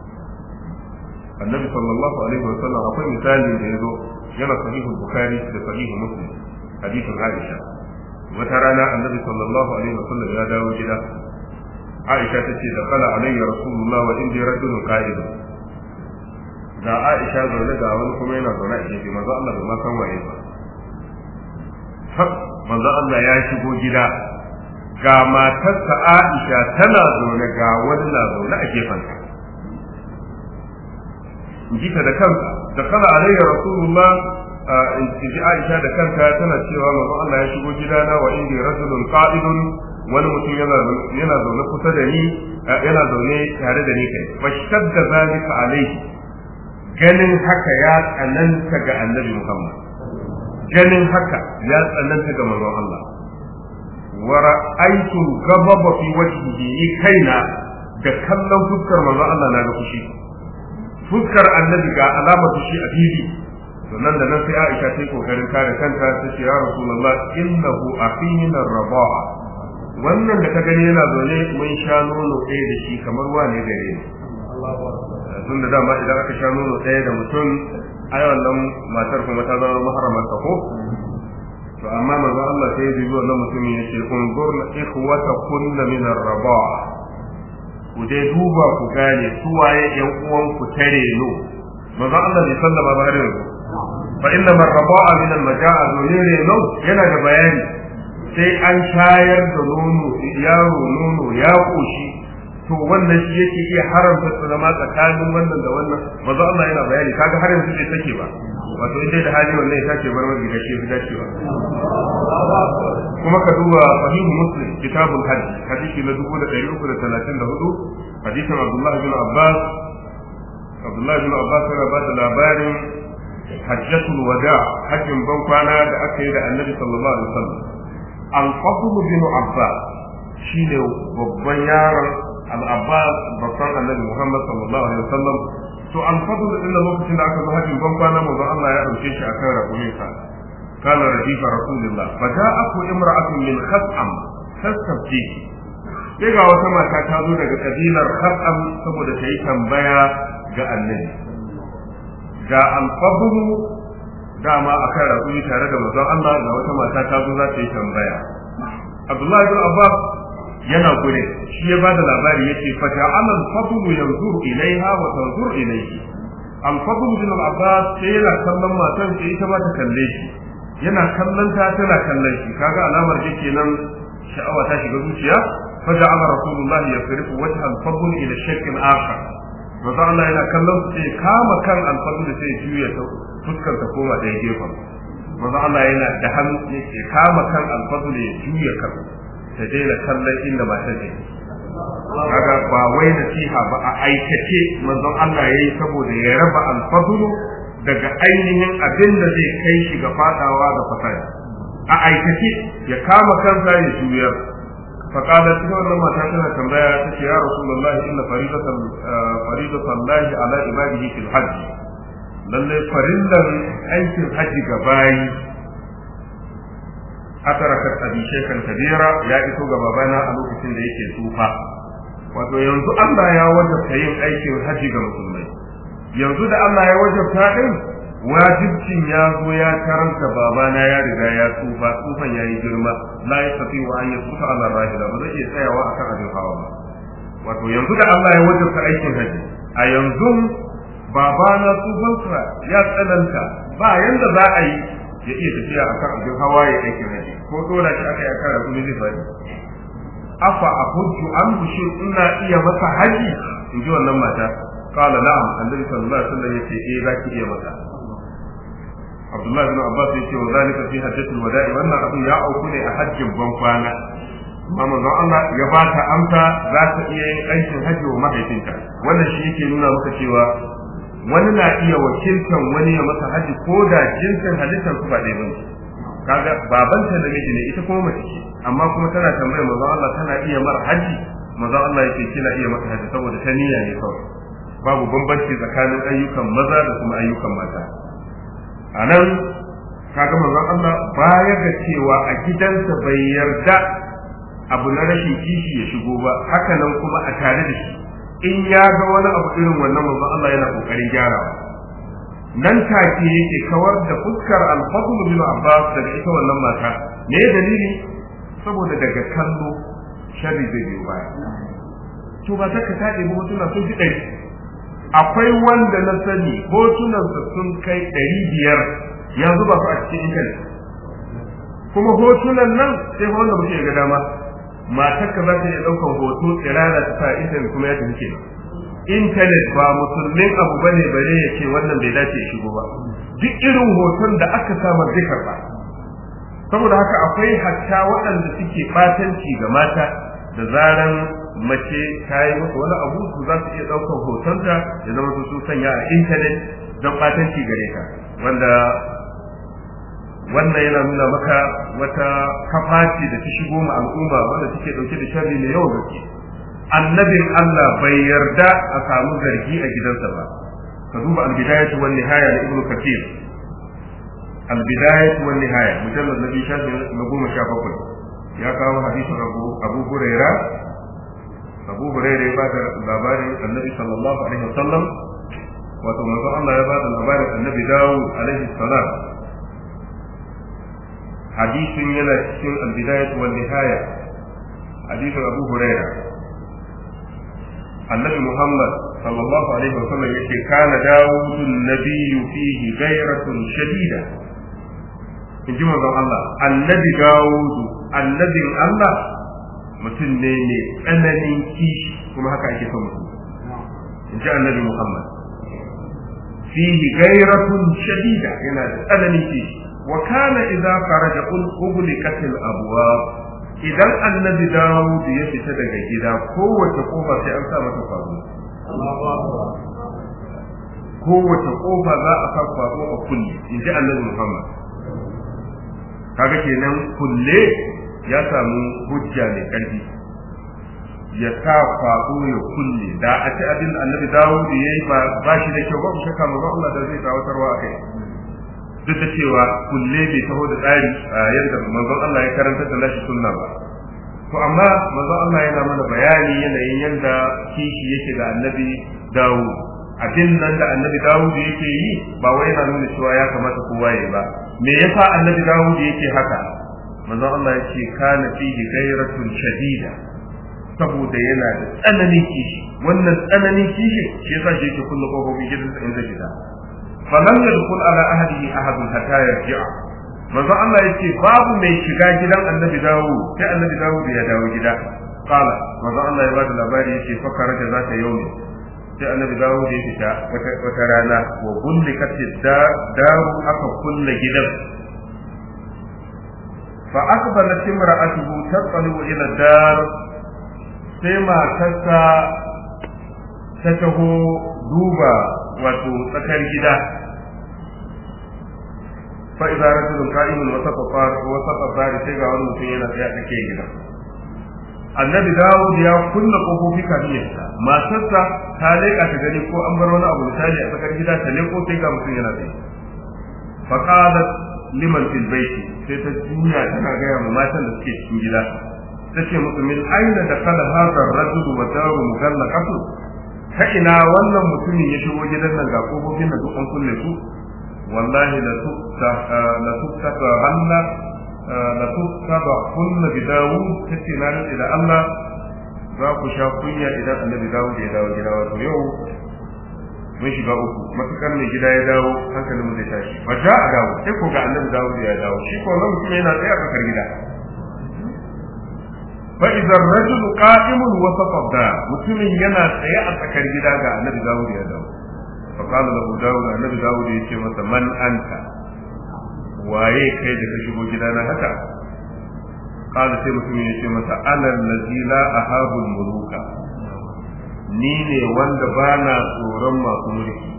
annabi sallallahu alaihi wasallam akwai misali da yazo yana sahihul bukhari da sahihul muslim hadithun aisha wata rana annabi sallallahu alaihi wasallam ya dawo gida aisha tace da kala alayya rasulullah wa indi rajulun qa'id ga aisha zaune ga wani kuma yana zaune a gefe manzo Allah bai ma san waye ba manzo Allah ya shigo gida ga matarsa aisha tana zaune ga wani na zaune a gefenta jita da kanta da kala alayya rasulullah in ji Aisha da kanta tana cewa manzo Allah ya shigo gidana wa indi rajulun qa'idun wani mutum yana zaune kusa da ni yana zaune tare da ni kai fashadda zalika alayhi ganin haka ya tsananta ga annabi Muhammad ganin haka ya tsananta ga manzo Allah wa ra'aytu ghadaba fi wajhihi kaina da kallon fuskar manzo Allah na ga fushi fuskar annabi ga alamar fushi a fili sannan da nan sai Aisha ta yi kokarin kare kanta ta ce ya Rasulullah innahu aqinin ar-raba'a wannan da ka gani yana zaune mun sha nono ɗaya da shi kamar wane gare ni tun da dama idan aka sha nono ɗaya da mutum ai wannan matar kuma ta zama maharamar ta ko to amma manzo Allah sai ya dubi wannan mutumin ya ce unzurna ikhwata kunna min ar-raba'a ku dai duba ku gane su waye yan uwan ku tare no manzo Allah bai sallama ba har yanzu fa inna marraba'a min al-maja'a dole no yana da bayani sai an shayar da nono yaro nono ya koshi to wannan shi yake iya haramta zama tsakanin wannan da wannan manzo Allah yana bayani kaga har yanzu bai take ba wato idan da hali wannan ya take bar wani da shi da shi kuma ka duba sahihu muslim kitabul hajj hadisi na 1334 hadisin Abdullah bin Abbas yana ba da labarin hajjatul wada hajjin ban kwana da aka yi da annabi sallallahu alaihi wasallam al-fadl bin Abbas shine babban yaron al-Abbas babban annabi Muhammad sallallahu alaihi wasallam to al-fadl din lokacin da aka zo hajjin ban kwana manzo Allah ya dauke shi akan rakuminsa kana radifa rasulullah faja'atu imra'atun min khas'am tastabti sai ga wata mata ta zo daga kabilar khas'am saboda ta yi tambaya ga annabi ga al-fadl dama akan rakumi tare da manzon Allah ga wata mata ta zo za ta yi tambaya Abdullah ibn Abbas yana gure shi ya bada labari yace fa ja'ala al-fadl yanzuru ilaiha wa tanzuru ilayhi al-fadl ibn Abbas sai yana kallon matan sai ita ma ta kalle shi yana kallon ta tana kallon shi kaga alamar yake nan sha'awa ta shiga zuciya fa ja'ala rasulullahi yasrifu wajha al-fadl ila shakkin akhar manzo Allah yana kallon sai kama kan al-fadl sai juya ta fuskar ta koma da gefen manzo Allah yana da hannu yake kama kan al-fadl ya juya kan ta daina kallon inda ba ta je kaga ba wai nasiha ba a aikace manzon Allah yayi saboda ya raba al-fadl daga ainihin abin da zai kai shi ga fadawa da fasadi a aikace ya kama kansa ya juyar faqala ta wannan mata tana tambaya ta ce ya rasulullah inna faridatan lahi ala ibadihi fil hajj lalle farillan aikin haji ga bayi atarakat abi shaykhan kabira ya iso ga babana a lokacin da yake tsufa wato yanzu Allah ya wajabta yin aikin haji ga musulmai yanzu da Allah ya wajabta din wajibcin ya zo ya karanta babana ya riga ya tsufa tsufan yayi girma la yastati wa an yasuta ala rahila ba zai iya tsayawa akan abin hawa ba wato yanzu da Allah ya wajabta aikin haji a yanzu babana tsufansa ya tsananta ba yanda za a yi ya iya tafiya akan abin hawa ya aikin haji ko dole shi aka yi akan rasuli zai fadi afa ahujju an bushi ina iya masa haji in ji wannan mata qala na'am annabi sallallahu alaihi wasallam yace zaki iya masa Abdullah bin Abbas yace wa zalika fi hajjatul wada'i wannan abin ya auku ne a hajjin ban kwana amma manzon Allah ya ba ta amsa za ta iya yin aikin hajji wa mahaifinta wannan shi yake nuna maka cewa wani na iya wakiltan wani ya masa haji ko da jinsin halittar su ba ɗaya bane kaga babanta da miji ne ita kuma mace ce amma kuma tana tambayar manzon Allah tana iya mar haji manzon Allah yake kina iya masa haji saboda ta niyya ne kawai babu bambanci tsakanin ayyukan maza da kuma ayyukan mata anan kaga manzon Allah baya ga cewa a gidansa bai yarda abu na rashin kishi ya shigo ba haka nan kuma a tare da shi in ya ga wani abu irin wannan manzon Allah yana kokarin gyarawa nan take yake kawar da fuskar al-Fadl bin Abbas daga ita wannan mata me dalili saboda daga kallo sharri zai biyo baya to ba ta ta ɗebi hotuna sun fi ɗari akwai wanda na sani hotunansa sun kai 500 yanzu ba su a cikin intanet kuma hotunan nan sai wanda muke ga dama matarka za ta iya ɗaukar hoto tsirara ta sa intanet kuma ya tafi kenan intanet ba musulmin abu bane bare ya ce wannan bai dace ya shigo ba duk irin hoton da aka samar zai karba saboda haka akwai hatta waɗanda suke batanci ga mata da zaran mace ta yi musu wani abu su za su iya ɗaukar hotonta ya zama su sanya a intanet don batanci gare ka wanda wannan yana nuna maka wata kafa ce da ta shigo ma al'umma wanda take dauke da sharri ne yawan gaske annabin Allah bai yarda a samu zargi a gidansa ba ka duba al-bidayatu wan nihaya na ibnu kathir al-bidayatu wan nihaya mujallad nabi shafi na 17 ya kawo hadisin Abu Huraira ya bada labarin annabi sallallahu alaihi wasallam wato manzo Allah ya bada labarin annabi Dawud alaihi salam hadisin yana cikin al-bidayah wal nihaya hadisin Abu Huraira annabi Muhammad sallallahu alaihi wasallam yake kana Dawudun nabiyyu fihi ghayratun shadida inji manzon Allah annabi Dawud annabin Allah mutum ne mai tsananin kishi kuma haka ake son mutum inji annabi Muhammad fihi ghayratun shadida yana da tsananin kishi وكان إذا خرج أغلقت الأبواب idan annabi Dawud ya fita daga gida kowace kofa sai an sa mata kwazo kowace kofa za a sa kwazo a kulle inji annabi Muhammad kaga kenan kulle ya samu hujja ne karfi ya sa kwazo ya kulle da a ce abin annabi Dawud yayi ba shi da kyau ba ku shaka manzo Allah da zai tawatarwa akai duk da cewa kulle bai taho da tsari yadda manzon Allah ya karanta da nashi sunna ba to amma manzon Allah yana mana bayani yanayin yadda kishi yake da annabi Dawud abin nan da annabi Dawud yake yi ba wai yana nuna cewa ya kamata kowa ya ba me yasa annabi Dawud yake haka manzon Allah ya ce kana fihi ghayratun shadida saboda yana da tsananin kishi wannan tsananin kishi shi yasa shi yake kullu kofofin gidansa in zai fita فلم يدخل على أهله أحد حتى يرجع manzo Allah yace babu mai shiga gidan annabi Dawud sai annabi Dawud ya dawo gida kala manzo Allah ya bada labari yace fakara da zata yaumi sai annabi Dawud ya fita wata rana wa gullikat daru aka kulle gidan fa aqbalat imra'atuhu tatlu ila dar sai matarsa ta taho duba wato tsakar gida fa idza rajulun qa'imun wa saqafa sai ga wani mutum yana tsaye a cikin gida annabi Dawud ya kunna kofofi kafin ya fita matarsa ta leka ta gani ko an bar wani abu misali a tsakar gida ta leko sai ga mutum yana tsaye fa qalat liman fil baiti sai ta juya tana ga mu matan da suke cikin gida tace musu min aina da kala hadar rajul wa daru mugallaqatu ta ina wannan mutumin ya shigo gidan nan ga kofofin da duk an kulle su wallahi la tuktaba kunna bi Dawud tace na rantsi da Allah za ku sha kunya idan annabi Dawud ya dawo gida wato yau mun shiga uku matukar mai gida ya dawo hankalin mu zai tashi fa ja a dawo sai ko ga annabi Dawud ya dawo shi ko nan mutum yana tsaye a tsakar gida fa idza ar-rajulu qa'imun wa safada mutumin yana tsaye a tsakar gida ga annabi Dawud ya dawo fa qala lahu Dawud annabi Dawud ya ce masa man anta waye kai da ka shigo gidana haka qala sai mutumin ya ce masa ana allazi la ahabul muluka ni ne wanda bana tsoron masu mulki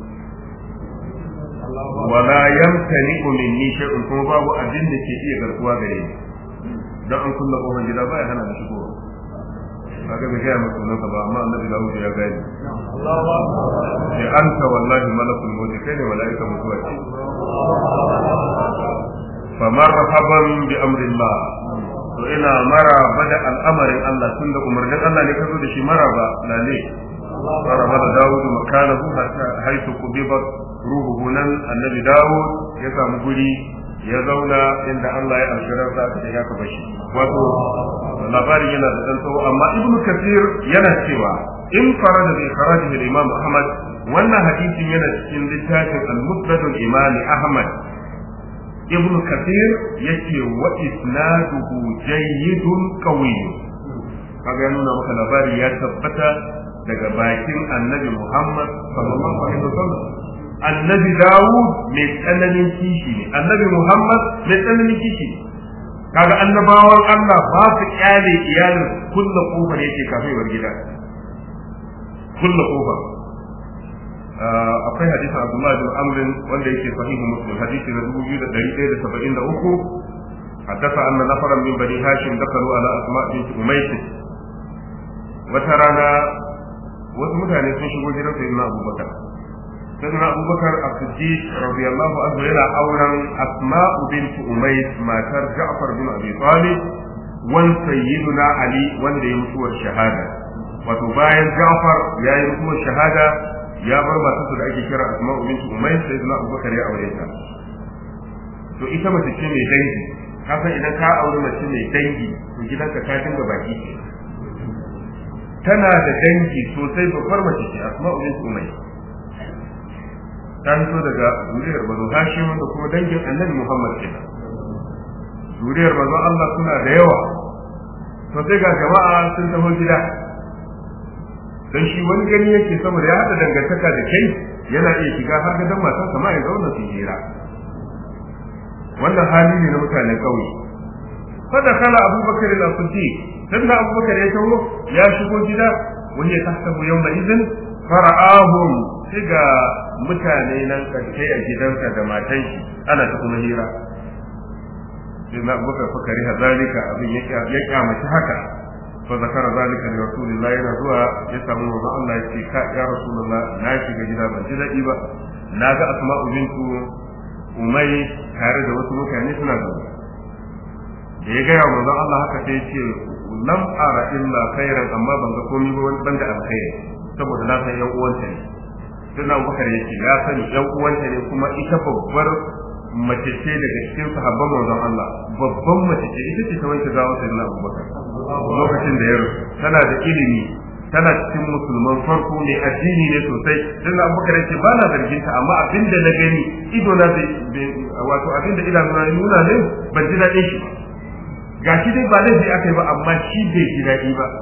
wala yamtani minni shay'un kuma babu abin da ke iya garkuwa gare ni dan an kulla kofar gida ba ya hana da shigo kaga bai ga mutum nan ba amma annabi Dawud ya gani Allahu akbar ya anta wallahi malakul maut kai ne malaika mutuwa ce fa marhaban bi amrillah to ina maraba da al'amarin Allah tunda umarnin Allah ne kazo da shi maraba lalle maraba da Dawud makanahu hatta haythu kubibat ruhuhu nan annabi Dawud ya samu guri ya zauna inda Allah ya alshirar sa da ya ka bashi wato labarin yana da dan tsawo amma Ibn Kathir yana cewa in farada bi kharajihi al-Imam Ahmad wannan hadisin yana cikin littafin al-Musnad al-Imam Ahmad Ibn Kathir yace wa isnaduhu jayyidun qawiy kaga yana nuna maka labari ya tabbata daga bakin Annabi Muhammad sallallahu alaihi wasallam Annabi Dawud mai tsananin kishi ne Annabi Muhammad mai tsananin kishi kaga annabawan Allah ba su kyale iyalin kullu kofar yake kafin bar gida kullu kofar akwai hadisin Abdullah bin Amr wanda yake sahihu Muslim hadisi na 2173 haddasa anna nafaran min bani Hashim dakalu ala Asma bint Umayth wata rana wasu mutane sun shigo gidan sayyidina Abubakar sayyidina Abubakar as-Siddiq radiyallahu anhu yana auren Asma bint Umayth matar Ja'far bin Abi Talib wan sayyiduna Ali wanda ya mutuwar shahada wato bayan Ja'far ya yi mutuwar shahada ya bar matarsa da ake kira Asma bint Umayth sayyidina Abubakar ya aure ta to ita mace ce mai dangi ka san idan ka aure mace mai dangi to gidanka ka dinga baki ce tana da dangi sosai babbar mace ce Asma bint Umayth ta fito daga zuriyar Banu Hashim da kuma dangin Annabi Muhammad kenan zuriyar Banu Allah suna da yawa to sai ga jama'a sun taho gida dan shi wani gani yake saboda ya hada dangantaka da kai yana iya shiga har ga dan matan sa ma ya zauna su hira wannan hali ne na mutanen kauye fada kala Abubakar al-Siddiq dan da Abubakar ya tawo ya shigo gida wani ya tahtabu yawma idin fara'ahum sai ga mutane nan kai a gidansa da matan shi ana ta kuma hira sai na Abubakar fakari hazalika abin ya kyamaci haka fa zakara zalika li rasulillahi yana zuwa ya samu manzo Allah ya ce ka ya rasulullah na shiga gida ban ji dadi ba na ga Asma'u bintu Umay tare da wasu mutane suna zaune da ya gaya manzo Allah haka sai ya ce lam ara illa khairan amma ban ga komai ba banda alkhairi saboda na san yan uwanta ne sai na Abubakar yake ya sani yan uwanta ne kuma ita babbar mace ce daga cikin sahabban manzon Allah babban mace ce ita ce ta wanke gawa sai na Abubakar lokacin da ya rusu tana da ilimi tana cikin musulman farko ne, addini ne sosai. dan Abubakar yace ba na zargin ta, amma abinda na gani ido na wato abinda idanu na nuna ne ban ji daɗin shi gashi dai ba laifi akai ba, amma shi bai ji daɗi ba,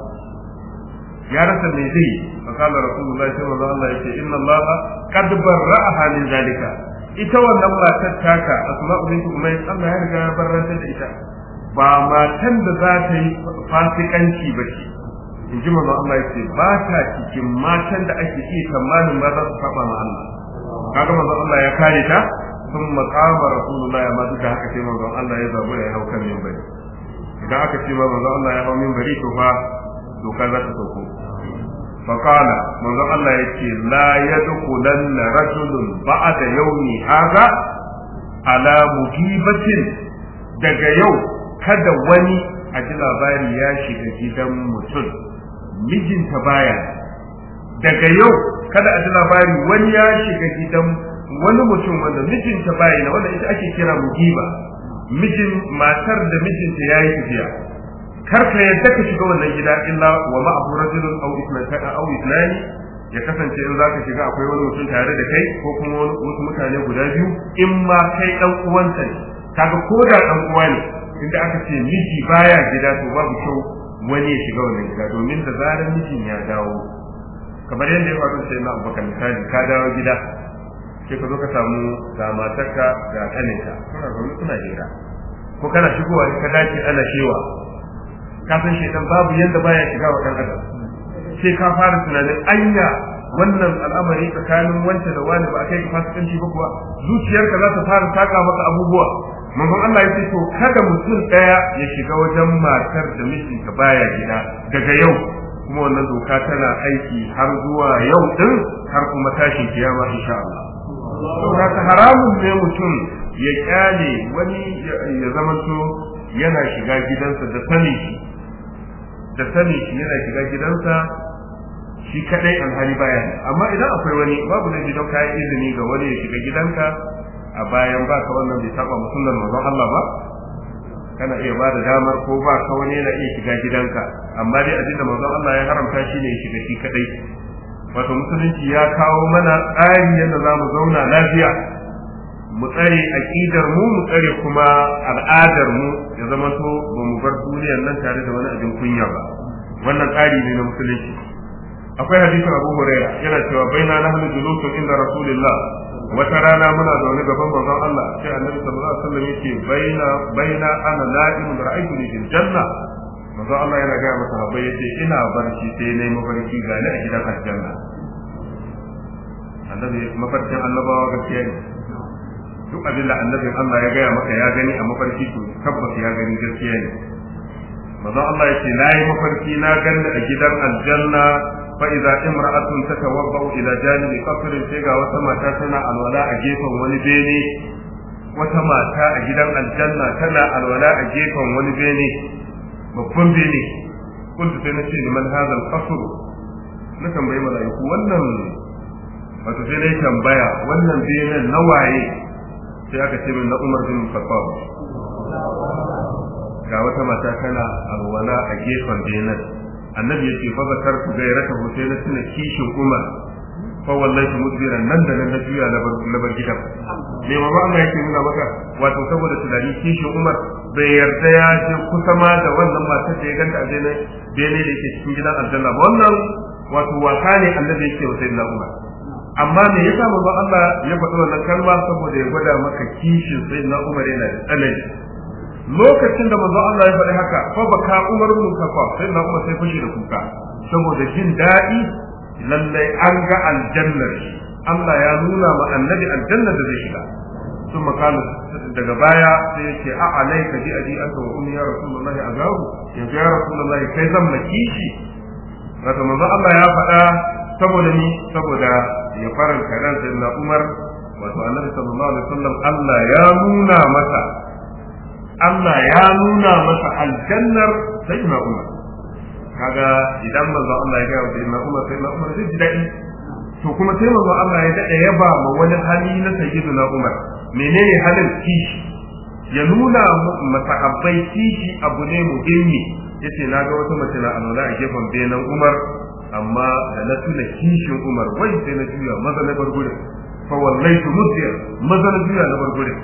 ya rasa me zai. fa qala rasulullahi sallallahu alaihi wasallam yace inna allaha qad barra'aha min zalika, ita wannan matar taka Asma'u bint Umayr Allah ya riga ya barrantar da ita, ba matan da za ta yi fasikanci ba ce. in ji manzo Allah yace ba ta cikin matan da ake iya tsammanin ma za su saba ma Allah. kaga manzo Allah ya kare ta, sun maqama rasulullahi, amma duka haka sai manzo Allah ya zabu ya hau kan minbari. idan aka ce ma manzo Allah ya hau minbari to fa doka za ta sauko. fa qala manzo Allah yace la yadkhulanna rajulun ba'da yawmi hadha ala mujibatin, daga yau kada wani a ji labari ya shiga gidan mutum mijinta baya, daga yau kada a ji labari wani ya shiga gidan wani mutum wanda mijinta baya na, wanda ita ake kira mujiba, mijin matar da mijinta yayi tafiya. kar ka yadda ka shiga wannan gida illa wa ma'ahu rajulun aw ithnani, ya kasance in zaka shiga akwai wani mutum tare da kai ko kuma wasu mutane guda biyu, in ma kai dan uwansa ne. kaga ko da dan uwa ne, inda aka ce miji baya gida to babu kyau wani ya shiga wannan gida, domin da zarar mijin ya dawo, kamar yadda ya faru sai na Abubakar misali, ka dawo gida sai ka zo ka samu ga matarka ga kaninka suna zaune suna hira, ko kana shigowa ka dace ana shewa, ka san shedan babu yanda baya shiga wa dan adam, sai ka fara tunanin anya wannan al'amari tsakanin wanda da wani ba a kai fasikanci ba kuwa, zuciyarka za ta fara saka maka abubuwa. manzon Allah ya ce to kada mutum daya ya shiga wajen matar da mijinta baya gida daga yau, kuma wannan doka tana aiki har zuwa yau din, har kuma tashin kiyama insha Allah. saboda haramun ne mutum ya kyale wani ya zamanto yana shiga gidansa da sani shi yana shiga gidansa shi kadai alhali baya, amma idan akwai wani babu ne gidan kayan izini ga wani ya shiga gidanka a bayan ba ka, wannan bai saba musulman manzon Allah ba. kana iya ba da damar ko ba ka wani yana iya shiga gidanka, amma dai abinda manzon Allah ya haramta shi ne ya shiga shi kadai. wato musulunci ya kawo mana tsari yadda za mu zauna lafiya, mu tsare aqidar mu tsare kuma al'adar mu, ya zama to ba mu bar duniyar nan tare da wani abin kunya ba. wannan tsari ne na musulunci. akwai hadisin Abu Hurairah yana cewa baina nahnu julusun inda Rasulullah, wata rana muna zaune gaban manzon Allah, sai Annabi sallallahu alaihi wasallam yake baina ana na'imun ra'aytuni fil janna. manzon Allah yana ga masa sahabbai yace ina barci sai nayi mafarki gani a gidan aljanna. Annabi mafarkin annabawa gaskiya ne, duk abin da annabin Allah ya gaya maka ya gani a mafarki to tabbas ya gani gaskiya ne. manzon Allah yace nayi mafarki na gani a gidan aljanna, fa idza imra'atun tatawabba'u ila janibi qasrin, sai ga wata mata tana alwala a gefen wani bene. wata mata a gidan aljanna tana alwala a gefen wani bene, babban bene. kuntu sai nace liman hadha al-qasr, na tambayi malaiku wannan, wato sai dai tambaya wannan benen na waye, sai aka ce min na Umar bin Khattab. ga wata mata tana alwala a gefen benen. annabi yace fa zakartu gairata sai na tuna kishin Umar, fa wallahi mudbiran nan da nan na juya na bar gidan. me ma Allah yake nuna maka, wato saboda tunani kishin Umar bai yarda ya je kusa ma da wannan matar da ya ganta a bene da yake cikin gidan aljanna ba. wannan wato wasa ne annabi yake wa sayyidina Umar. amma me yasa manzo Allah ya faɗi wannan kalma, saboda ya gwada maka kishin sayyidina Umar yana da tsanani. lokacin da manzo Allah ya faɗi haka, fa baka Umar bin Khattab, sayyidina Umar sai fushi da kuka saboda jin daɗi lallai an ga aljannar shi, Allah ya nuna ma annabi aljannar da zai shiga. sun makala daga baya sai yake a alaika bi aji anta wa ummi ya rasulullahi azahu, yanzu ya rasulullahi kai zan maki shi. wato manzo Allah ya faɗa saboda ni, saboda ya faranta ran sayyidina Umar. wato annabi sallallahu alaihi wasallam Allah ya nuna masa aljannar sayyidina Umar. kaga idan manzo Allah ya ga sayyidina Umar zai ji daɗi. to kuma sai manzo Allah ya daɗa yaba ma wani hali na sayyidina Umar. menene halin kishi? ya nuna masahabbai kishi abu ne muhimmi. yace na ga wata mace na alwala a gefen benan Umar, amma da na tuna kishin Umar wai sai na juya maza na bar gurin fa wallaitu mudbir maza na juya na bar gurin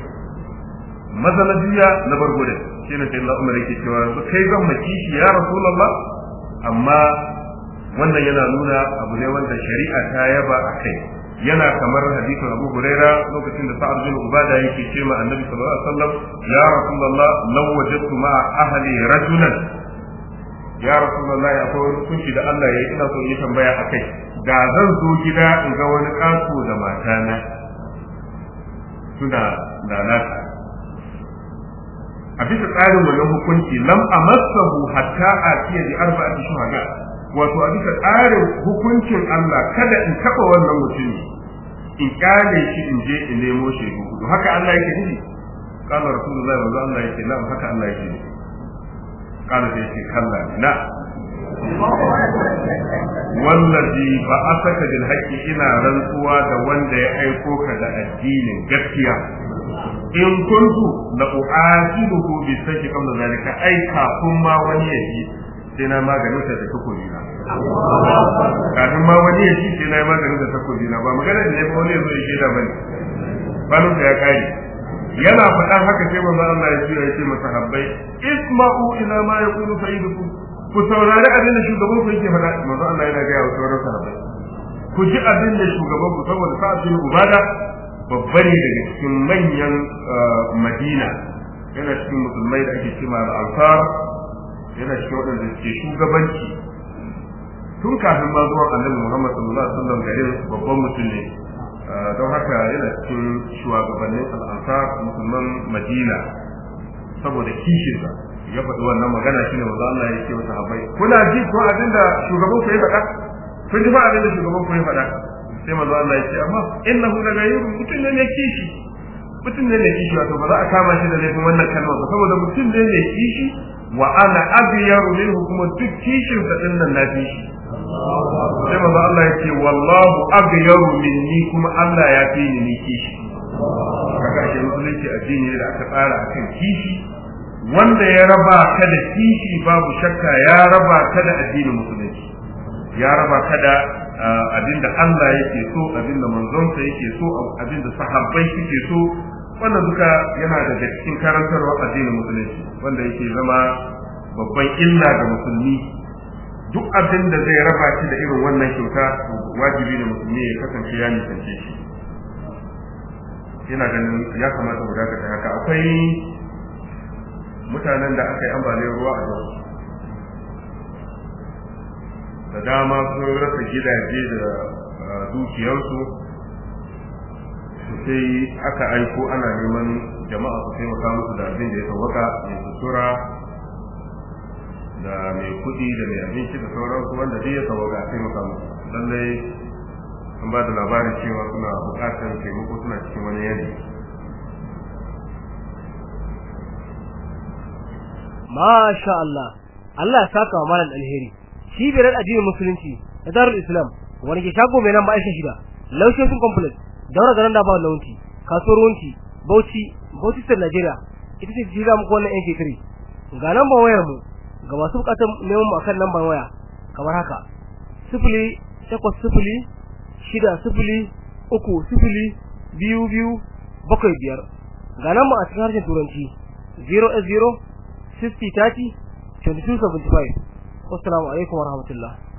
shine sai Allah Umar yake cewa kai zan maki shi ya Rasulullah amma wannan yana nuna abu ne wanda shari'a ta yaba akai yana kamar hadisin Abu Huraira lokacin da Sa'ad bin Ubada yake cewa Annabi sallallahu alaihi wasallam ya Rasulullah law wajadtu ma ahli rajulan ya Rasulullah akwai wani kunci da Allah ya yi ina so yi tambaya akai da zan zo gida in ga wani kaso da matana suna lalata a bisa tsarin wannan hukunci lam amassahu hatta atiya bi arba'ati shuhada wato a bisa tsarin hukuncin Allah kada in taba wannan mutumi in kale shi in je in nemo shi hudu haka Allah yake nufi kana rasulullahi manzo Allah yake na haka Allah yake nufi kana sai yake kalla na wallazi ba'athaka bil haqqi ina rantsuwa da wanda ya aiko ka da addinin gaskiya in kuntu la u'ajibuhu bi sayyi kamar zalika ai kafin ma wani yaji sai na maganin sa da takobi na kafin ma wani yaji sai na maganin da takobi na ba magana ne ba wani yazo yake da bane banu da ya kai yana faɗan haka sai manzo Allah ya ce ya ce masahabbai isma'u ila ma yaqulu sayyidukum ku saurari abin da shugaban ku yake faɗa manzo Allah yana ga wa sauran sahabbai ku ji abin da shugaban ku saboda Sa'ad bin Ubada babba ne daga cikin manyan Madina yana cikin musulmai da ake cewa al-Ansar yana cikin wadanda suke shugabanci tun kafin ma zuwa Annabi Muhammad sallallahu alaihi wasallam garin babban mutum ne don haka yana cikin shugabannin al-Ansar musulman Madina saboda kishinsa ya faɗi wannan magana shine wanda Allah ya ce wa sahabbai kuna ji ko abinda shugaban ku ya faɗa kun ji ba abinda shugaban ku ya faɗa sai manzo Allah ya ce amma innahu la ghayru mutum ne kishi wato ba za a kama shi da laifin wannan kalma ba saboda mutum ne kishi wa ana aghyaru minhu kuma duk kishin sa din nan nafi shi sai manzo Allah ya ce wallahu aghyaru minni kuma Allah ya fi ni kishi kaga shi musulunci addini ne da aka tsara akan kishi wanda ya raba ka da kishi babu shakka ya raba ka da addinin musulunci ya raba ka da abinda Allah yake so abinda manzonsa yake so abinda sahabbai suke so wannan duka yana daga cikin karantarwa addinin musulunci wanda yake zama babban illa ga musulmi duk abinda zai raba shi da irin wannan kyauta wajibi ne musulmi ya kasance ya nisance shi ina ganin ya kamata mu dakata haka akwai mutanen da aka yi ambaliyar ruwa a yau da dama sun rasa gidaje da dukiyarsu sai aka aiko ana neman jama'a su taimaka musu da abin da ya sauwaka mai sutura da mai kuɗi da mai abinci da sauransu wanda zai ya sauwaka a taimaka musu lallai an ba da labarin cewa suna buƙatar taimako suna cikin wani yanayi. Masha Allah, Allah ya saka wa malam alheri. Cibiyar addinin musulunci da Darul Islam wani ke shago mai nan ba aisha shida, Laushe sun complex, daura garin da ba launci, kasuwar wunci, Bauchi State Nigeria. Ita ce jira muku wannan MP3. Ga lambar wayar mu ga masu bukatar neman mu akan lambar waya kamar haka. 08060302275. Ga lambar a cikin harshen Turanci 080 60 30 2275. Assalamu alaikum warahmatullahi